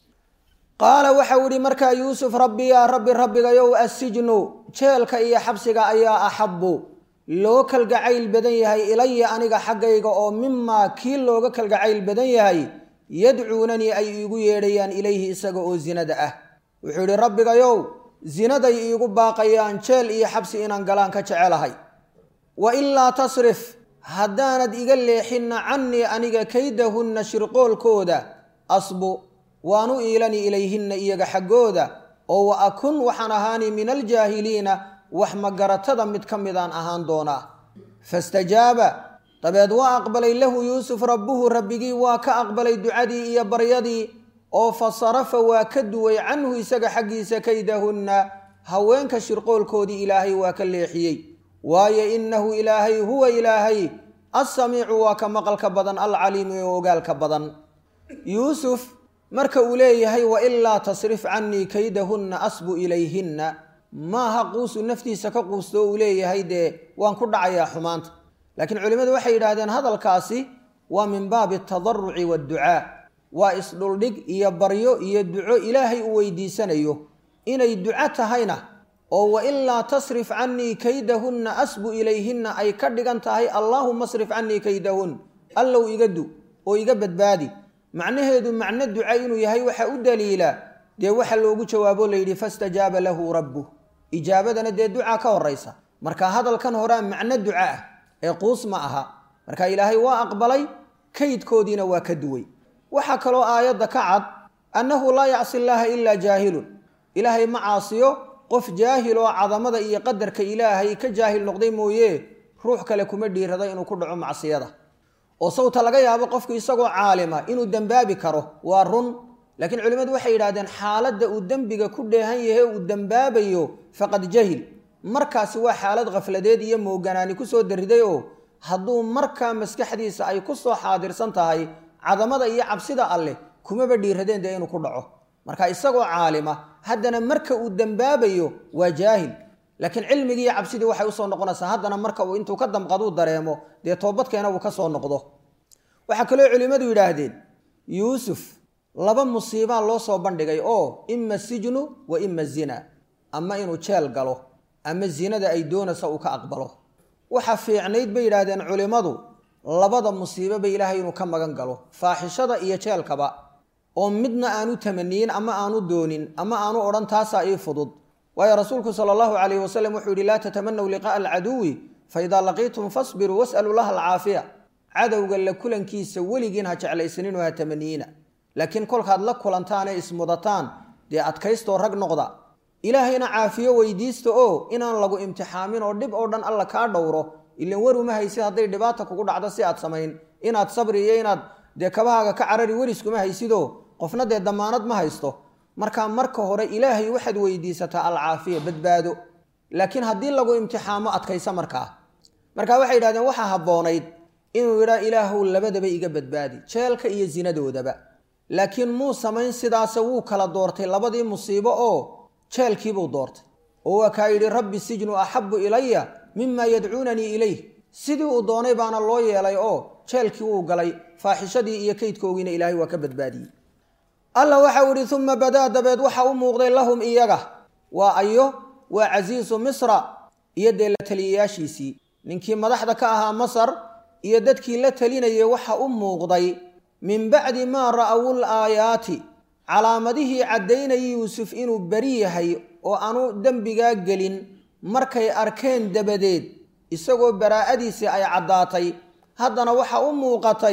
qaala waxau idhi markaa yuusuf rabbi yaa rabbi rabbigayow assijnu jeelka iyo xabsiga ayaa axabbu loo kalgacayl badan yahay ilaya aniga xaggayga oo mimaa kii looga kalgacayl badan yahay yadcuunanii ay iigu yeedhayaan ilayhi isaga oo zinada ah wuxuu idhi rabbigayow zinaday iigu baaqayaan jeel iyo xabsi inaan galaan ka jecelahay wa ilaa tasrif haddaanad iga leexinna cannii aniga kaydahunna shirqoolkooda asbu waanu iilani ilayhinna iyaga xaggooda oo wa akun waxaan ahaani min aljaahiliina wax magaratada mid ka midaan ahaan doonaa fastajaaba dabeed waa aqbalay lahu yuusuf rabbuhu rabbigii waa ka aqbalay ducadii iyo baryadii oo fa sarafa waa ka duway canhu isaga xaggiisa kaydahunna haweenka shirqoolkoodii ilaahay waa ka leexiyey waayo innahu ilaahay huwa ilaahay assamiicu waa ka maqalka badan alcaliimu ee ogaalka badan yuusuf marka uu leeyahay wa ilaa tasrif cannii kaydahunna asbu ilayhinna maaha quusu naftiisa ka quusto uu leeyahay dee waan ku dhacayaa xumaanta laakiin culimadu waxay yidhaahdeen hadalkaasi waa min baabi atadarruci waadducaa waa isdhuldhig iyo baryo iyo duco ilaahay u weydiisanayo inay duco tahayna oo wa ilaa tasrif cannii kaydahunna asbu ilayhinna ay ka dhigan tahay allaahuma asrif cannii kaydahun allow iga du oo iga badbaadi macnaheedu macno duca inuu yahay waxa u daliila dee waxa loogu jawaabo layidhi fastajaaba lahu rabbuh ijaabadana dee ducaa ka horaysa marka hadalkan horaa macno duca ah ee quus ma aha marka ilaahay waa aqbalay kaydkoodiina waa ka duway waxaa kaloo aayadda ka cad annahu laa yacsi illaaha ilaa jaahilun ilaahay ma caasiyo qof jaahil oo cadamada iyo qadarka ilaahay ka jaahil noqday mooye ruux kale kuma dhiirada inuu ku dhaco macsiyada oo sawta laga yaabo qofku isagoo caalima inuu dambaabi karo waa run laakiin culimadu waxay yidhaahdeen xaaladda uu dembiga ku dheehan yahay uu dambaabayo faqad jahil markaasi waa xaalad khafladeed iyo mooganaani kusoo dariday oo hadduu markaa maskaxdiisa ay ku soo xaadirsan tahay cadamada iyo cabsida alleh kumaba dhiiradeen dee inuu ku dhaco marka isagoo caalima haddana marka uu dambaabayo waa jaahil laakiin cilmigii iyo cabsidii waxay usoo noqonaysaa haddana marka uu intuu ka damqaduu dareemo dee toobadkeena uu ka soo noqdo waxaa kaloo culimmadu yidhaahdeen yuusuf laba musiibaa loo soo bandhigay oo ima sijnu wa ima zina ama inuu jeel galo ama zinada ay doonaysa uu ka aqbalo waxa fiicnayd bay yidhaahdeen culimmadu labada musiibaba ilaahay inuu ka magan galo faaxishada iyo jeelkaba oo midna aanu tamaniyin ama aanu doonin ama aanu odhan taasaa ii fudud waayo rasuulku sala allahu calayhi wasalam wuxuu yidhi laa tatamanaw liqaa'a alcaduwi fa idaa laqiitum fasbiruu was'aluu laha alcaafiya cadowga la kulankiisa weligiin ha jeclaysaninoo ha tamaniyiina laakiin kolkaad la kulantaanee ismudataan dee adkaystoo rag noqda ilaahayna caafiyo weydiista oo inaan lagu imtixaamin oo dhib oo dhan alla kaa dhowro ilan waruma haysid hadday dhibaata kugu dhacdo si aad samayn inaad sabri iyo inaad dee kabahaaga ka carari weriskuma haysidoo qofna dee damaanad ma haysto markaa marka hore ilaahay waxaad weydiisataa alcaafiya badbaado laakiin haddii lagu imtixaamo adkaysa markaa markaa waxay yidhahdeen waxaa habboonayd inuu yidhaa ilaahow labadaba iga badbaadi jeelka iyo zinadoodaba laakiin muu samayn sidaase wuu kala doortay labadii musiibo oo jeelkiibuu doortay oo waa kaa yidhi rabbi sijnu axabu ilaya mima yadcuunanii ilayh sidii uu doonay baana loo yeelay oo jeelkii wuu galay faaxishadii iyo kaydkoogiina ilaahay waa ka badbaadiyey alla waxau idhi uma badaa dabeed waxa u muuqday lahum iyaga waa ayo waa casiisu misra iyo dee la taliyayaashiisii ninkii madaxda ka ahaa masar iyo dadkii la talinayay waxa u muuqday min bacdi maa ra'awul aayaati calaamadihii caddaynayay yuusuf inuu beri yahay oo aanu dembigaa gelin markay arkeen dabadeed isagoo baraa'adiisii ay caddaatay haddana waxa u muuqatay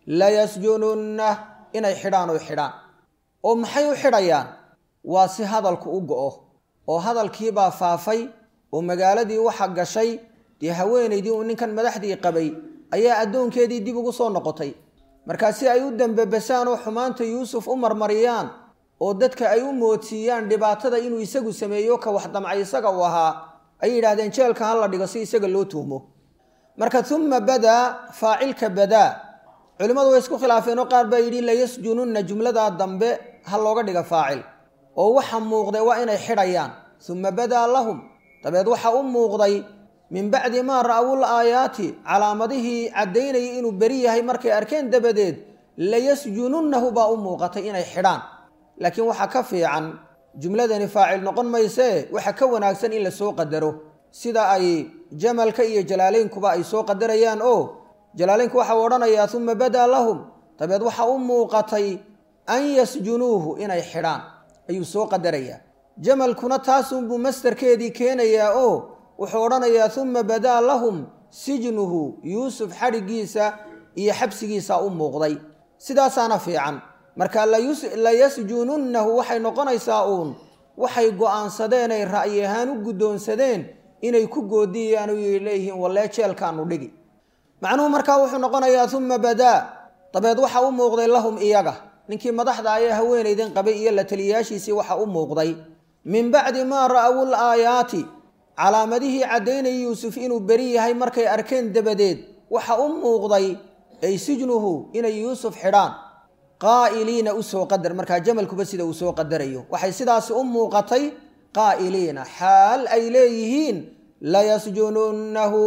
layasjununna inay xidhaan oy xidhaan oo maxay u xidhayaan waa si hadalku u go'o oo hadalkiibaa faafay oo magaaladii waxa gashay dee haweenaydii uu ninkan madaxdii qabay ayaa addoonkeedii dib ugu soo noqotay markaa si ay u dambabasaan oo xumaanta yuusuf u marmariyaan oo dadka ay u moodsiiyaan dhibaatada inuu isagu sameeyo ka wax damcay isaga uu ahaa ay yidhaahdeen jeelka ha la dhigo si isaga loo tuhmo marka uma badaa faacilka badaa culimmadu way isku khilaafeen oo qaar baa yidhi layasjununna jumladaa dambe ha looga dhiga faacil oo waxa muuqday waa inay xidhayaan uma badaa lahum dabeed waxa u muuqday min bacdi maa ra'awul aayaati calaamadihii caddaynayay inuu beri yahay markay arkeen dabadeed layasjununnahu baa u muuqatay inay xidhaan laakiin waxaa ka fiican jumladani faacil noqon maysee waxa ka wanaagsan in la soo qadaro sida ay jamalka iyo jalaalaynkuba ay soo qadarayaan oo jalaalaynku waxau odhanayaa uma badaa lahum dabeed waxa u muuqatay an yasjunuuhu inay xidhaan ayuu soo qadarayaa jamalkuna taasunbuu mastarkeedii keenayaa oo wuxuu odhanayaa uma badaa lahum sijnuhu yuusuf xadhiggiisa iyo xabsigiisa u muuqday sidaasaana fiican marka layasjununnahu waxay noqonaysaa uun waxay go'aansadeen ay ra'yi ahaan u guddoonsadeen inay ku goodiyayaan oo leeyihiin wallee jeelkaanu dhigi macnuhu markaa wuxuu noqonayaa uma badaa dabeed waxa u muuqday lahum iyaga ninkii madaxda ayee haweenaydan qabay iyo la taliyayaashiisii waxa u muuqday min bacdi maa ra'awul aayaati calaamadihii caddaynayay yuusuf inuu beri yahay markay arkeen dabadeed waxa u muuqday ay sijnuhu inay yuusuf xidhaan qaa'iliina u soo qadar markaa jamalkuba sida uu soo qadarayo waxay sidaasi u muuqatay qaa'iliina xaal ay leeyihiin layasjununnahu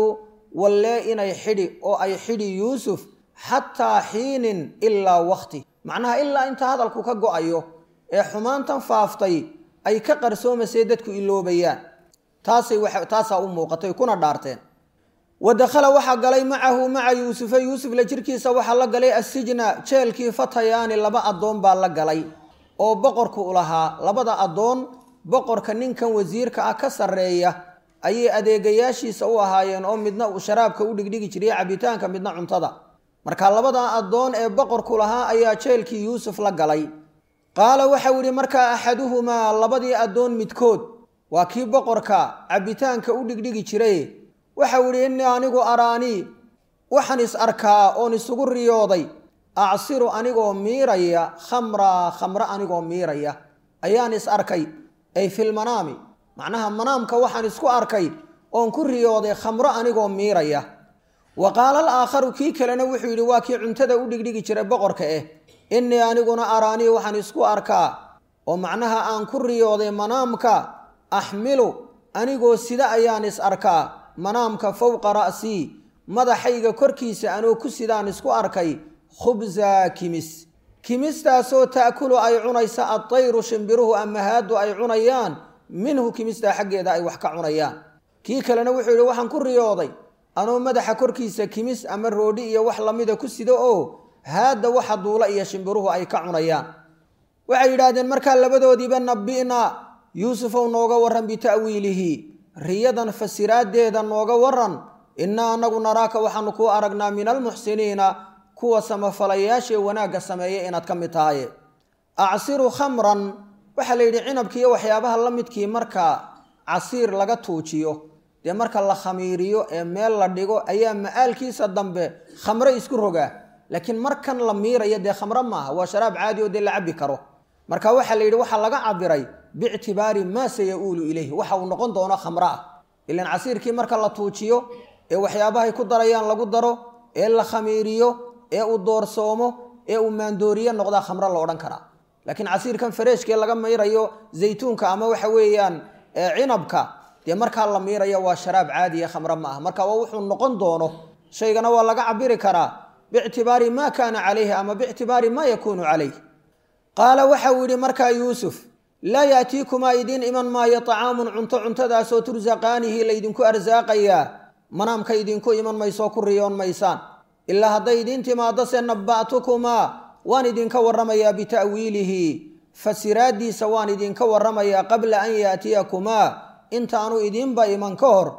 wallee inay xidhi oo ay xidhi yuusuf xataa xiinin ilaa waqti macnaha ilaa inta hadalku ka go-ayo ee xumaantan faaftay ay ka qarsoomasay dadku iloobayaan taasay taasaa u muuqatay kuna dhaarteen wadakhala waxaa galay macahu maca yuusufa yuusuf la jirkiisa waxaa la galay assijna jeelkii fatayaani laba addoon baa la galay oo boqorku u lahaa labada addoon boqorka ninkan wasiirka ah ka sarreeya ayay adeegayaashiisa u ahaayeen oo midna uu sharaabka u dhigdhigi jiray cabitaanka midna cuntada marka labada addoon ee boqorku lahaa ayaa jeelkii yuusuf la galay qaala waxau yidhi markaa axaduhumaa labadii addoon midkood waa kii boqorka cabitaanka u dhigdhigi jiray waxau yidhi innii anigu araanii waxaan is arkaa oon isugu riyooday acsiru anigoo miiraya khamraa khamre anigoo miiraya ayaan is arkay ay filmanaami macnaha manaamka waxaan isku arkay oon ku riyooday khamro anigoo miiraya wa qaala alaakharu kii kalena wuxuu yidhi waa kii cuntada u dhigdhigi jiray boqorka eh innii aniguna araanii waxaan isku arkaa oo macnaha aan ku riyooday manaamka axmilu anigoo sida ayaan is arkaa manaamka fowqa ra'sii madaxayga korkiisa anoo ku sidaan isku arkay khubza kimis kimistaasoo ta'kulu ay cunaysa adtayru shimbiruhu ama haadu ay cunayaan minhu kimistaa xaggeeda ay wax ka cunayaan kii kalena wuxuu yidhi waxaan ku riyooday anoo madaxa korkiisa kimis ama roodhi iyo wax lamida ku sido oo haadda waxa duula iyo shimbiruhu ay ka cunayaan waxay yidhaahdeen markaa labadoodiiba nabbi'naa yuusufow nooga warran bita'wiilihi riyadan fasiraaddeeda nooga warran innaa annagu naraaka waxaanu kuu aragnaa min almuxsiniina kuwa samafalayaashee wanaagga sameeya inaad ka mid tahaye acsiru khamran waxaa la yidhi cinabkiiyo waxyaabaha la midkii marka casiir laga tuujiyo dee marka la khamiiriyo ee meel la dhigo ayaa ma'aalkiisa dambe khamre isku rogaa laakiin markan la miirayo dee khamre maaha waa sharaab caadi oo dee la cabbi karo marka waxaa la yidhi waxaa laga cabiray biictibaari maa sayauulu ilayhi waxa uu noqon doono khamre ah ilaan casiirkii marka la tuujiyo ee waxyaabahay ku darayaan lagu daro ee la khamiiriyo ee uu doorsoomo ee uu maandooriye noqdaa khamre la odhan karaa laakiin casiirkan fareeshkee laga miirayo zaytuunka ama waxa weeyaan cinabka dee markaa la miirayo waa sharaab caadiya khamre ma aha marka waa wuxuu noqon doono shaygana waa laga cabiri karaa biictibaari maa kaana calayhi ama biictibaari maa yakuunu calayh qaala waxau yidhi markaa yuusuf laa yaatiikumaa idiin iman maayo طacaamun cunto cuntadaasoo tursaqaanihi laydinku arsaaqayaa manaamka idinku iman maysoo ku riyoon maysaan ilaa hadday idiin timaado se nabba'tukumaa waan idinka warramayaa bita'wiilihi fasiraaddiisa waan idinka warramayaa qabla an yaatiyakumaa intaanu idinba iman ka hor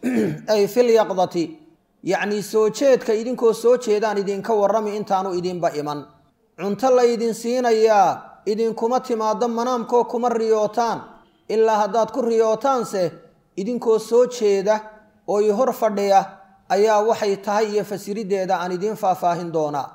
ay filyaqdati yacnii soo jeedka idinkoo soo jeedaan idinka warrami intaanu idinba iman cunto laydin siinayaa idinkuma timaado manaamkoo kuma riyootaan ilaa haddaad ku riyootaanse idinkoo soo jeeda oo i hor fadhiya ayaa waxay tahay iyo fasiriddeeda aan idiin faahfaahin doonaa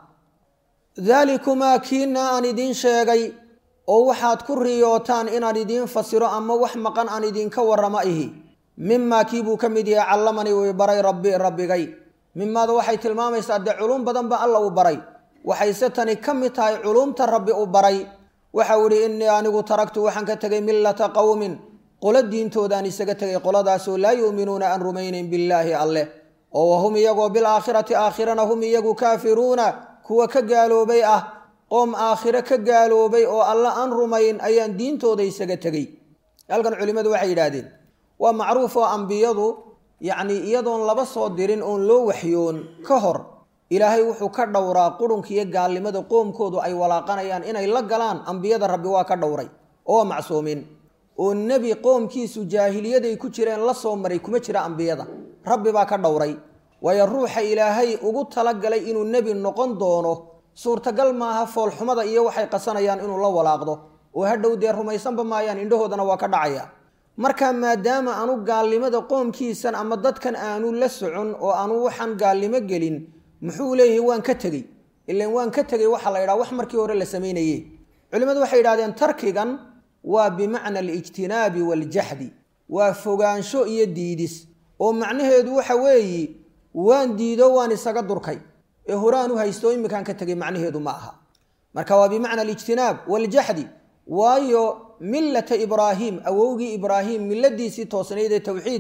daalikumaa kiina aan idiin sheegay oo waxaad ku riyootaan inaan idiin fasiro ama wax maqan aan idinka warrama ihi mimaa kii buu ka mid yahay callamanii uu baray rabbi rabbigay mimaada waxay tilmaamaysaa dee culuum badan ba alla uu baray waxayse tani ka mid tahay culuumta rabbi u baray waxau idhi innii anigu taragtu waxaan ka tegay millata qowmin qolo diintoodaan isaga tegay qoladaasoo laa yu'minuuna aan rumaynayn billaahi alleh oo wahum iyagoo bilaakhirati aakhirana hum iyagu kaafiruuna kuwa ka gaaloobay ah qoom aakhiro ka gaaloobay oo alla aan rumayn ayaan diintooda isaga tegey halkan culimmadu waxay yidhaahdeen waa macruuf oo ambiyadu yacnii iyadoon laba soo dirin oon loo waxyoon ka hor ilaahay wuxuu ka dhowraa qurunkiiyo gaalnimada qoomkoodu ay walaaqanayaan inay la galaan ambiyada rabbi waa ka dhowray oo macsuumiin oo nebi qoomkiisu jaahiliyaday ku jireen la soo maray kuma jira ambiyada rabbi baa ka dhowray waayo ruuxa ilaahay ugu talagalay inuu nebi noqon doono suurtagal maaha foolxumada iyo waxay qasanayaan inuu la walaaqdo oo hadhow dee rumaysanba maayaan indhahoodana waa ka dhacaya marka maadaama aanu gaalnimada qoomkiisan ama dadkan aanu la socon oo aanu waxaan gaalnimo gelin muxuu leeyahay waan ka tegey ilaan waan ka tegey waxaa la yidhaha wax markii hore la samaynaye culimmadu waxay yidhahdeen tarkigan waa bimacna alijtinaabi waaljaxdi waa fogaansho iyo diidis oo macnaheedu waxa weeyi waan diido waan isaga durkay ee horaan u haysto imminkaan ka tegay macnaheedu ma aha marka waa bimacna alijtinaab waaljaxdi waayo millata ibraahim awowgii ibraahim milladiisii toosnayd ee towxiidka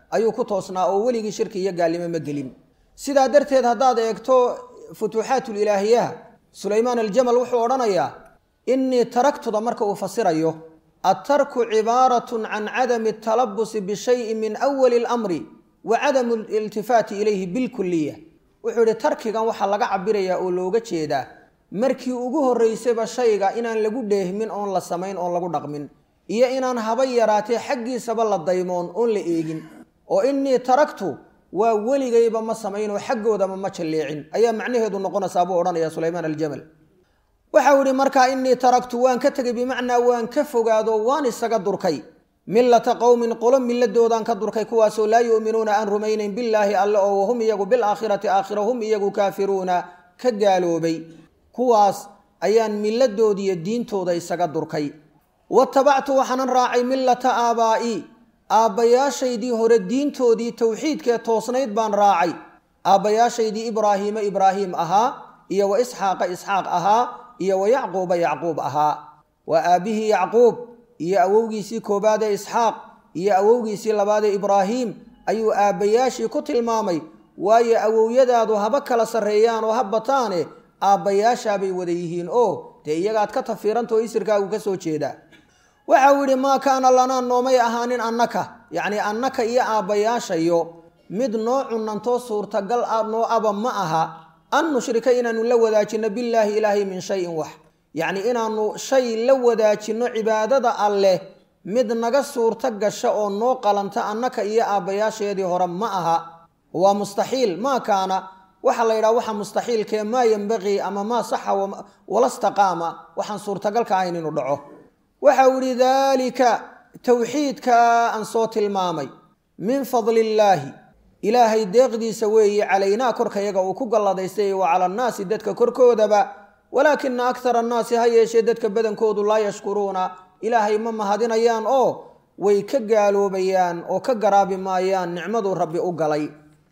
ayuu ku toosnaa oo weligii shirki iyo gaalnimo ma gelin sidaa darteed haddaad eegto futuuxaatul ilaahiyaha sulaymaan aljamal wuxuu odhanayaa innii taraktuda marka uu fasirayo attarku cibaaratun can cadami atalabusi bishayin min awali alamri wa cadamu aliltifaati ilayhi bilkuliya wuxuu yidhi tarkigan waxaa laga cabirayaa oo looga jeedaa markii ugu horraysayba shayga inaan lagu dheehmin oon la samayn oon lagu dhaqmin iyo inaan haba yaraatee xaggiisaba la daymoon oon la eegin oo innii taraktu waa weligayba ma samayn oo xaggoodaba ma jalleecin ayaa macnaheedu noqonaysaa buu odhanayaa sulaymaan aljamal waxau idhi markaa innii taraktu waan ka tegay bimacnaa waan ka fogaado waan isaga durkay millata qowmin qolo milladoodaan ka durkay kuwaasoo laa yu'minuuna aan rumaynayn billaahi alle oo wahum iyagu bilaakhirati aakhira hum iyagu kaafiruuna ka gaaloobay kuwaas ayaan milladoodiiyo diintooda isaga durkay watabactu waxaanan raacay millata aabaa'i aabbayaashaydii hore diintoodii towxiidkee toosnayd baan raacay aabbayaashaydii ibraahiima ibraahiim ahaa iyo wa isxaaqa isxaaq ahaa iyo wa yacquuba yacquub ahaa waa aabbihii yacquub iyo awowgiisii koobaadee isxaaq iyo awowgiisii labaadee ibraahiim ayuu aabbayaashii ku tilmaamay waayo awowyadaadu haba kala sarreeyaan oo ha bataane aabbayaashaabay wada yihiin oo dee iyagaad ka tafiirantao isirkaagu ka soo jeedaa waxau yidhi maa kaana lanaa noomay ahaanin annaka yacnii annaka iyo aabbayaashayo mid noo cunantoo suurtagal a noo aba ma aha an nushrika inaannu la wadaajinno billaahi ilaahay min shayin wax yacnii inaannu shay la wadaajinno cibaadada alleh mid naga suurto gasha oo noo qalanta annaka iyo aabbayaasheedii hore ma aha waa mustaxiil maa kaana waxaa la yidhaha waxa mustaxiilkee maa yembaqii ama maa saxa wala staqaama waxaan suurtagalka ahayn inuu dhaco waxau idhi daalika towxiidka aan soo tilmaamay min fadlillaahi ilaahay deeqdiisa weeye calaynaa korkayaga uu ku galladaystay wa cala annaasi dadka korkoodaba walaakina akthara annaasi ha yeeshee dadka badankoodu laa yashkuruuna ilaahay ma mahadinayaan oo way ka gaaloobayaan oo ka garaabi maayaan nicmaduu rabbi u galay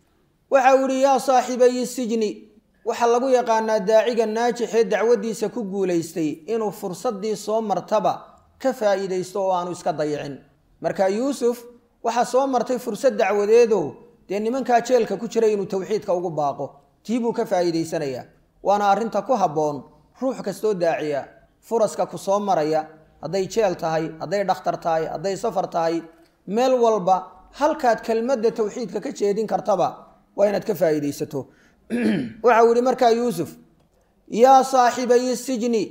waxau idhi yaa saaxibayi sijni waxaa lagu yaqaanaa daaciga naajixee dacwaddiisa ku guulaystay inuu fursaddii soo martaba ka faa'iidaysto oo aanu iska dayicin marka yuusuf waxaa soo martay fursad dacwadeedo dee nimankaa jeelka ku jiray inuu towxiidka ugu baaqo tii buu ka faa'iidaysanayaa waana arrinta ku habboon ruux kastoo daaciya furaska ku soo maraya hadday jeel tahay hadday dhakhtar tahay hadday safar tahay meel walba halkaad kelmadda towxiidka ka jeedin kartaba waa inaad ka faa'iidaysato waxau yidhi markaa yuusuf yaa saaxibayi sijni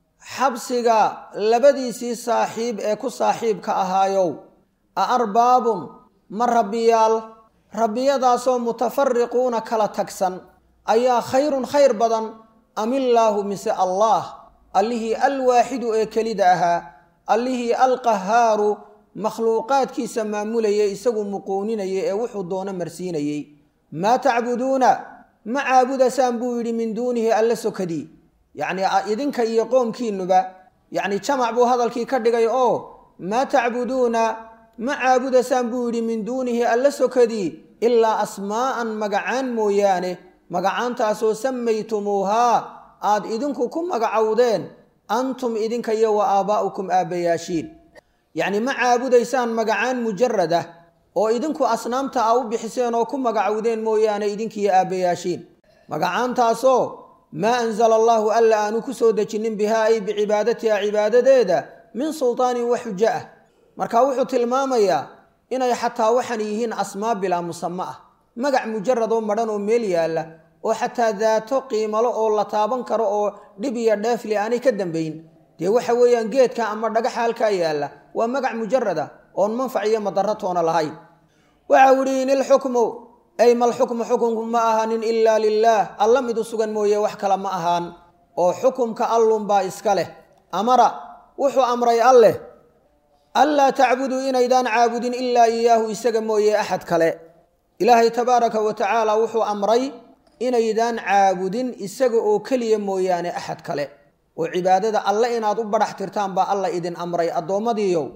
xabsiga labadiisii saaxiib ee ku saaxiibka ahaayow a arbaabun ma rabbiyaal rabbiyadaasoo mutafariquuna kala tagsan ayaa khayrun khayr badan amillaahu mise allaah allihii alwaaxidu ee kelida ahaa allihii alqahaaru makhluuqaadkiisa maamulayay isagu muquuninayay ee wuxuu doono marsiinayey maa tacbuduuna ma caabudasaan buu yidhi min duunihi alla sokadii yacnii idinka iyo qoomkiinuba yacni jamac buu hadalkii ka dhigay oo maa tacbuduuna ma caabudasaan buu yidhi min duunihi alla sokadii ilaa asmaa'an magacaan mooyaane magacaantaasoo samaytumuuhaa aad idinku ku magacowdeen antum idinka iyo wa aabaa'ukum aabbayaashiin yacni ma caabudaysaan magacaan mujarada oo idinku asnaamta a u bixiseen oo ku magacowdeen mooyaane idinkiiyo aabbayaashiin magacaantaasoo maa anzala allaahu alla aanu ku soo dejinin bihaa ay bicibaadatiha cibaadadeeda min sultaanin wa xujo ah marka wuxuu tilmaamayaa inay xataa waxaan yihiin asmaa bilaa musamo ah magac mujarad oo madhan oo meel yaalla oo xataa daato qiimalo oo la taaban karo oo dhib iyo dheefli aanay ka dambayn dee waxa weeyaan geedka ama dhagaxa halkaa yaalla waa magac mujarada oon manfac iyo madarro toona lahayn waxau idhi in ilxukmu ay malxukmu xukunku ma ahaanin ilaa lilaah alla mid u sugan mooye wax kale ma ahaan oo xukumka allunbaa iska leh amara wuxuu amray alleh anlaa tacbuduu inaydaan caabudin ilaa iyaahu isaga mooye axad kale ilaahay tabaaraka wa tacaala wuxuu amray inaydaan caabudin isaga oo keliya mooyaane axad kale oo cibaadada alle inaad u badhax tirtaan baa alla idin amray addoommadiiyow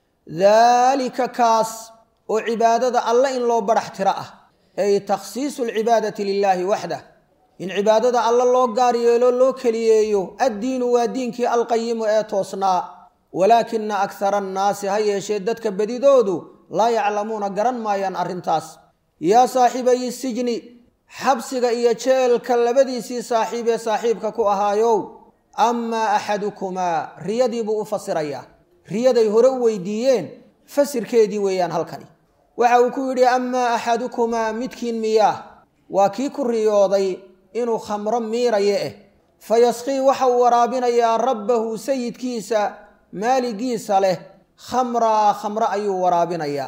daalika kaas oo cibaadada alle in loo badhax tiro ah ay takhsiisu alcibaadati lilaahi waxdah in cibaadada alle loo gaar yeelo loo keliyeeyo addiinu waa diinkii alqayimu ee toosnaa walaakina akhara annaasi ha yeeshee dadka bedidoodu laa yaclamuuna garan maayaan arrintaas yaa saaxiibayi sijni xabsiga iyo jeelka labadiisii saaxiib ee saaxiibka ku ahaayow amaa axadukumaa riyadii buu u fasirayaa riyaday hore u weydiiyeen fasirkeedii weeyaan halkani waxa uu ku yidhi amaa axadukumaa midkiin miyaa waa kii ku riyooday inuu khamro miiraye eh fayasqii waxa uu waraabinayaa rabbahu sayidkiisa maaligiisa leh khamraa khamro ayuu waraabinayaa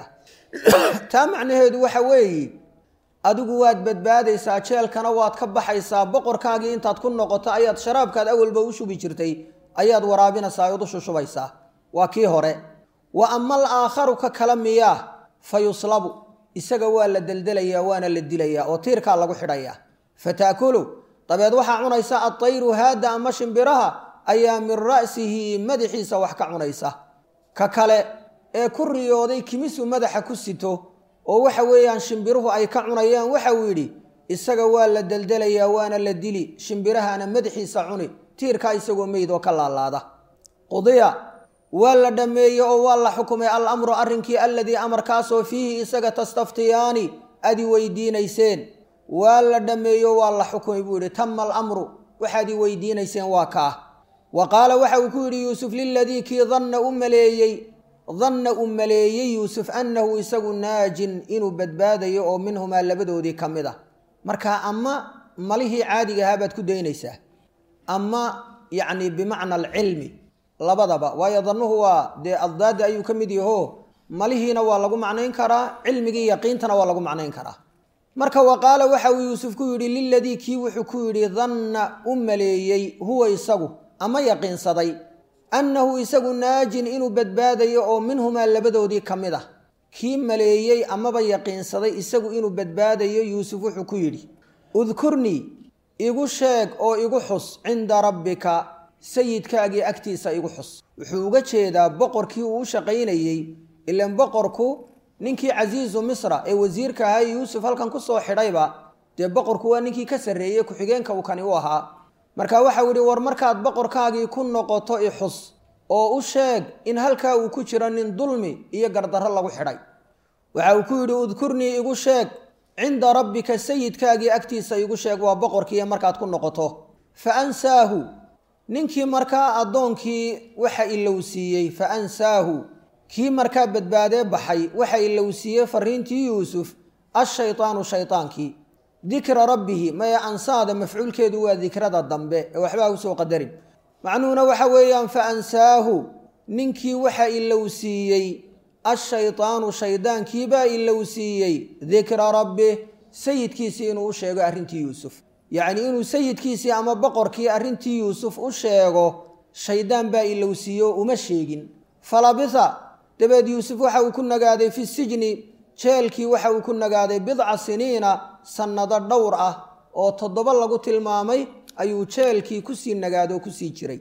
taa macnaheedu waxa weeye adigu waad badbaadaysaa jeelkana waad ka baxaysaa boqorkaagii intaad ku noqoto ayaad sharaabkaad awalba u shubi jirtay ayaad waraabinaysaa ood u shushubaysaa waa kii hore wa ama alaakharu ka kala miyaa fa yuslabu isaga waa la deldelayaa waana la dilayaa oo tiirkaa lagu xidhayaa fataakulu dabeed waxaa cunaysa adtayru haada ama shimbiraha ayaa min ra'sihi madaxiisa wax ka cunaysa ka kale ee ku riyooday kimisu madaxa ku sito oo waxa weeyaan shimbiruhu ay ka cunayaan waxa uu yidhi isaga waa la deldelayaa waana la dili shimbirahana madaxiisa cuni tiirkaa isagoo meyd oo ka laalaada qudiya waa la dhammeeyey oo waa la xukumay alamru arrinkii alladii amarkaasoo fiihi isaga tastaftiyaani adi weydiinayseen waa la dhammeeyo waa la xukumay buu yidhi tama alamru waxaad i weydiinayseen waa kaa wa qaala waxa uu ku yidhi yuusuf liladii kii danna u maleeyey danna uu maleeyey yuusuf annahu isagu naajin inuu badbaadayo oo minhumaa labadoodii ka mid ah markaa ama malihii caadiga ahaa baad ku daynaysaa ama yacni bimacna alcilmi labadaba waayo dannuhu waa dee addaada ayuu ka mid yaho malihiina waa lagu macnayn karaa cilmigii yaqiintana waa lagu macnayn karaa marka wa qaala waxa uu yuusuf ku yidhi liladii kii wuxuu ku yidhi danna u maleeyey huwa isagu ama yaqiinsaday annahu isagu naajin inuu badbaadayo oo minhumaa labadoodii ka mid ah kii maleeyey amaba yaqiinsaday isagu inuu badbaadayo yuusuf wuxuu ku yidhi udkurnii igu sheeg oo igu xus cinda rabbika sayidkaagii agtiisa igu xus wuxuu uga jeedaa boqorkii uu u shaqaynayey ilaan boqorku ninkii casiizu misra ee wasiirka ahaa yuusuf halkan ku soo xidhayba dee boqorku waa ninkii ka sarreeyey ku-xigeenka uu kani u ahaa marka waxau yidhi war markaad boqorkaagii ku noqoto i xus oo u sheeg in halkaa uu ku jiro nin dulmi iyo gardarro lagu xidhay waxa uu ku yidhi udkurnii igu sheeg cinda rabbika sayidkaagii agtiisa igu sheeg waa boqorkiiyo markaad ku noqoto fa ansaahu ninkii markaa addoonkii waxa ilowsiiyey fa ansaahu kii markaa badbaadee baxay waxa ilowsiiyey fariintii yuusuf ashaytaanu shaytaankii dikra rabbihi maya ansaada mafcuulkeedu waa dikrada dambe ee waxbaa usoo qadarin macnuhuna waxa weeyaan fa ansaahu ninkii waxa ilowsiiyey ashaytaanu shaydaankiibaa ilowsiiyey dikra rabbih sayidkiisii inuu u sheego arrintii yuusuf yacnii inuu sayidkiisii ama boqorkii arrintii yuusuf u sheego shaydaan baa ilowsiiyo uma sheegin falabitha dabeed yuusuf waxa uu ku nagaaday fi sijni jeelkii waxa uu ku nagaaday bidca siniina sannado dhowr ah oo toddoba lagu tilmaamay ayuu jeelkii kusii nagaado kusii jiray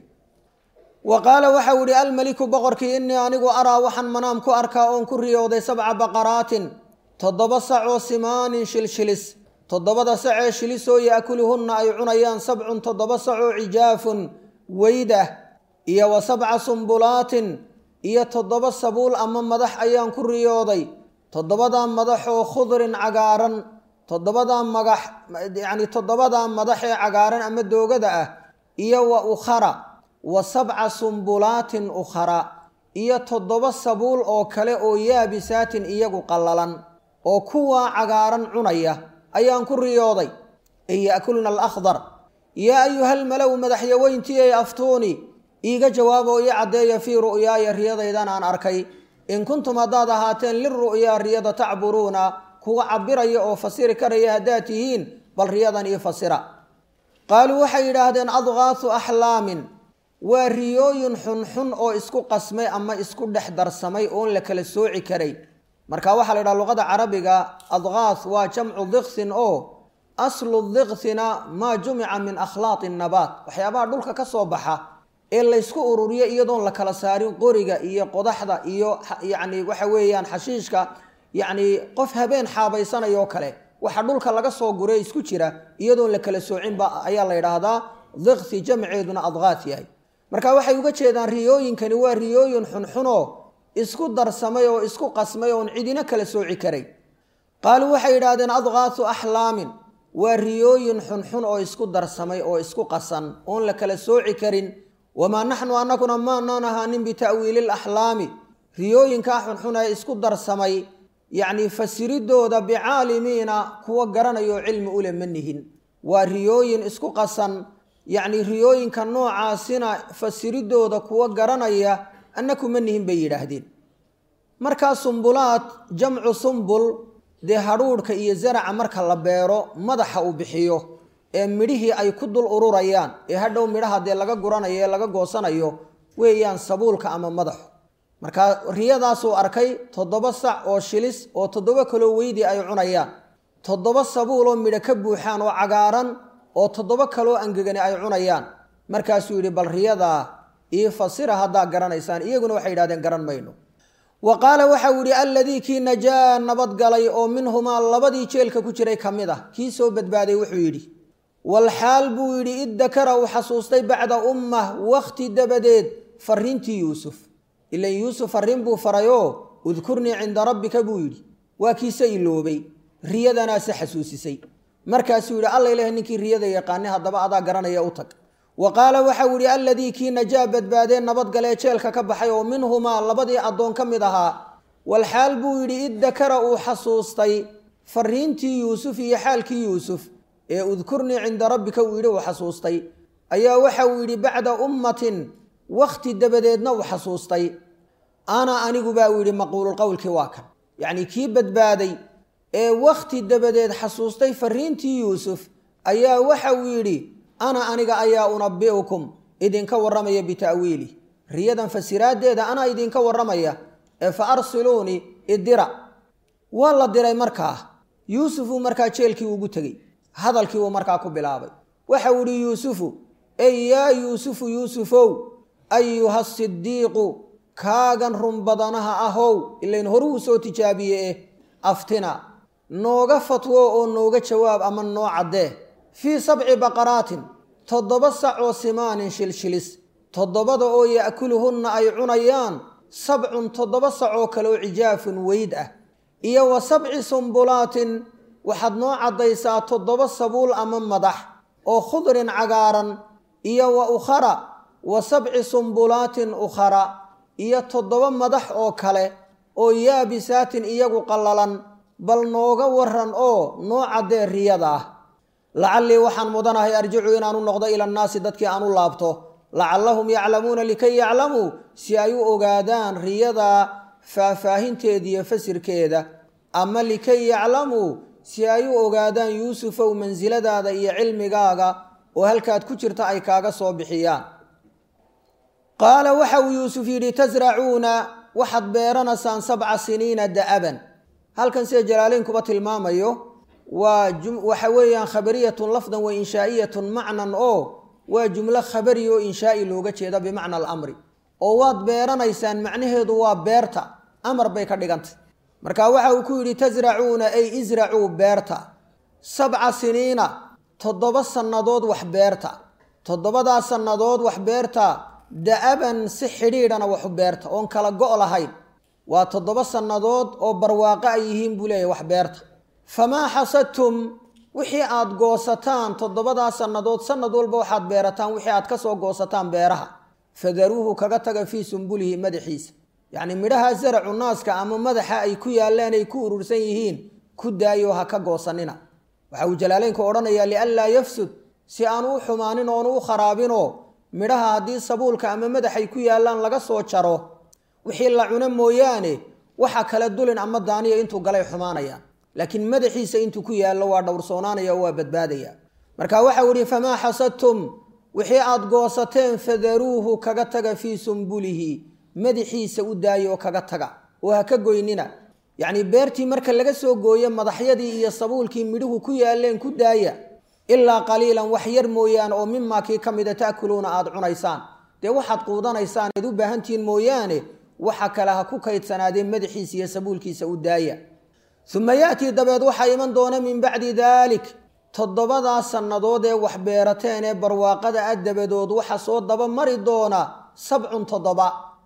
wa qaala waxau idhi almeliku boqorkii innii anigu araa waxaan manaam ku arkaa oon ku riyooday sabca baqaraatin toddoba sacoo simaanin shilshilis toddobada sacee shilisoo yaakuluhunna ay cunayaan sabcun toddoba sacoo cijaafun weydah iyo wa sabca sumbulaatin iyo toddoba sabuul ama madax ayaan ku riyooday toddobadaa madaxoo khudrin cagaaran toddobadaa magax yacni toddobadaa madax ee cagaaran ama doogada ah iyo wa ukhara wa sabca sumbulaatin ukhara iyo toddoba sabuul oo kale oo yaabisaatin iyagu qallalan oo kuwaa cagaaran cunaya ayaan ku riyooday ay ya'kulna alakhdar yaa ayuhalmalow madaxyaweyntii ay aftuuni iiga jawaab oo ii caddeeya fii ru'yaaya riyadaydan aan arkay in kuntum haddaad ahaateen liru'yaa riyada tacburuuna kuwa cabiraya oo fasiri karaya haddaad tihiin bal riyadan ii fasira qaaluu waxay yidhaahdeen adqaasu axlaamin waa riyooyin xunxun oo isku qasmay ama isku dhex darsamay oon la kala sooci karay marka waxaa la yidhaha luqada carabiga adqaas waa jamcu diqsin oo aslu diqsina maa jumica min akhlaaqi nabaat waxyaabaha dhulka ka soo baxa ee laysku ururiyo iyadoon la kala saarin qoriga iyo qodaxda iyo yacni waxa weeyaan xashiishka yacni qof habeen xaabaysanayoo kale waxa dhulka laga soo guray isku jira iyadoon la kala soocinba ayaa la yidhaahdaa diqsi jamceeduna adqaas yahay marka waxay uga jeedaan riyooyinkani waa riyooyin xunxunoo isku darsamay oo isku qasmay oon cidina kala sooci karay qaaluu waxay yidhaahdeen adqaasu axlaamin waa riyooyin xunxun oo isku darsamay oo isku qasan oon la kala sooci karin wamaa naxnu annaguna maanaan ahaanin bita'wiili laxlaami riyooyinkaa xunxun ee isku darsamay yacnii fasiridooda bicaalimiina kuwa garanayoo cilmi ule ma nihin waa riyooyin isku qasan yacnii riyooyinka noocaasina fasiridooda kuwa garanaya annaku ma nihin bay yidhaahdeen markaa sumbulaad jamcu sumbul dee hadhuudhka iyo zaraca marka la beero madaxa uu bixiyo ee midhihii ay ku dul ururayaan ee hadhow midhaha dee laga guranayo ee laga goosanayo weeyaan sabuulka ama madaxu markaa riyadaasuu arkay toddoba sac oo shilis oo toddoba kaloo weydi ay cunayaan toddoba sabuuloo midho ka buuxaan oo cagaaran oo toddoba kaloo angegani ay cunayaan markaasuu yidhi bal riyadaa ii fasira haddaa garanaysaan iyaguna waxay yidhahdeen garan mayno wa qaala waxau yidhi alladii kii najaa nabadgalay oo minhumaa labadii jeelka ku jiray ka mid ah kii soo badbaaday wuxuu yidhi walxaal buu yidhi id dakara uu xasuustay bacda ummah wakhti dabadeed fariintii yuusuf ilan yuusuf farriin buu farayoo udkurnii cinda rabbika buu yidhi waa kiise iloobay riyadanaase xasuusisay markaasuu yidhi alla ilaah ninkii riyada yaqaane haddaba adaa garanaya u tag wa qaala waxau yidhi alladii kii najaa badbaadeen nabadgalee jeelka ka baxay oo minhumaa labadii addoon ka mid ahaa walxaal buu yidhi id dakara uu xasuustay fariintii yuusuf iyo xaalkii yuusuf ee udkurnii cinda rabbika uu yidhi uu xasuustay ayaa waxa uu yidhi bacda ummatin wakhti dabadeedna uu xasuustay ana anigu baa uu yidhi maquululqowlkii waa kan yacnii kii badbaaday ee wakhti dabadeed xasuustay fariintii yuusuf ayaa waxa uu yidhi ana aniga ayaa unabbi'ukum idinka warramaya bita'wiili riyadan fasiraaddeeda anaa idinka warramaya ee fa arsiluunii idira waa la diray markaa yuusufuu markaa jeelkii ugu tegey hadalkii uu markaa ku bilaabay waxa uu yidhi yuusufu ey yaa yuusufu yuusufow ayuha sidiiqu kaagan run badanaha ahow ilayn horuu soo tijaabiye eh aftina nooga fatwo oo nooga jawaab ama noo caddee fii sabci baqaraatin toddoba sac oo simaanin shilshilis toddobada oo ya'kuluhunna ay cunayaan sabcun toddoba sac oo kaleoo cijaafun weyd ah iyo wa sabci sumbulaatin waxaad noo caddaysaa toddoba sabuul ama madax oo khudrin cagaaran iyo wa ukhara wa sabci sumbulaatin ukhara iyo toddoba madax oo kale oo yaabisaatin iyagu qallalan bal nooga waran oo noo caddee riyada ah lacallii waxaan mudanahay arjicu inaanu noqdo ila annaasi dadkii aan u laabto lacallahum yaclamuuna likay yaclamuu si ay u ogaadaan riyada faahfaahinteediiyo fasirkeeda ama likay yaclamuu si ay u ogaadaan yuusufow mansiladaada iyo cilmigaaga oo halkaad ku jirta ay kaaga soo bixiyaan qaala waxa uu yuusuf yidhi tasracuuna waxaad beeranaysaan sabca siniina da'aban halkan sida jalaaleynkuba tilmaamayo waa waxa weeyaan khabariyatun lafdan wa inshaa'iyatun macnan oo waa jumlo khabari oo inshaa'i looga jeeda bimacna alamri oo waad beeranaysaan macnaheedu waa beerta amar bay ka dhigantay marka waxa uu ku yidhi tasracuuna ay isracuu beerta sabca siniina toddoba sannadood wax beerta toddobadaa sannadood wax beerta da'aban si xidhiidhana waxu beerta oon kala go' lahayn waa toddoba sannadood oo barwaaqo ay yihiin buu leeyahy wax beerta famaa xasadtum wixii aad goosataan toddobadaa sannadood sannad walba waxaad beerataan wixii aad ka soo goosataan beeraha fadaruuhu kaga taga fii sumbulihi madaxiisa yacni midhaha zaracu naaska ama madaxa ay ku yaallaan ay ku urursan yihiin ku daayo ha ka goosanina waxa uu jalaaleynku odhanayaa lianlaa yafsud si aanu u xumaanin oonu u kharaabinoo midhaha haddii sabuulka ama madaxay ku yaallaan laga soo jaro wixii la cuno mooyaane waxa kale dulin ama daaniya intuu galay xumaanayaan laakiin madaxiisa intuu ku yaallo waa dhowrsoonaanaya oo waa badbaadaya marka waxau yidhi famaa xasadtum wixii aad goosateen fadaruuhu kaga taga fii sumbulihi madaxiisa u daaya oo kaga taga oo ha ka goynina yacnii beertii marka laga soo gooyo madaxyadii iyo sabuulkii midhuhu ku yaalleen ku daaya ilaa qaliilan wax yar mooyaane oo mimaa kii ka mida ta'kuluuna aad cunaysaan dee waxaad quudanaysaan eed u baahantihiin mooyaane waxa kale ha ku kaydsanaadeen madaxiisa iyo sabuulkiisa u daaya uma ya'tii dabeed waxaa iman doona min bacdi daalik toddobadaa sannadood ee wax beerateen ee barwaaqada ah dabadood waxa soo daba mari doona sabcun toddoba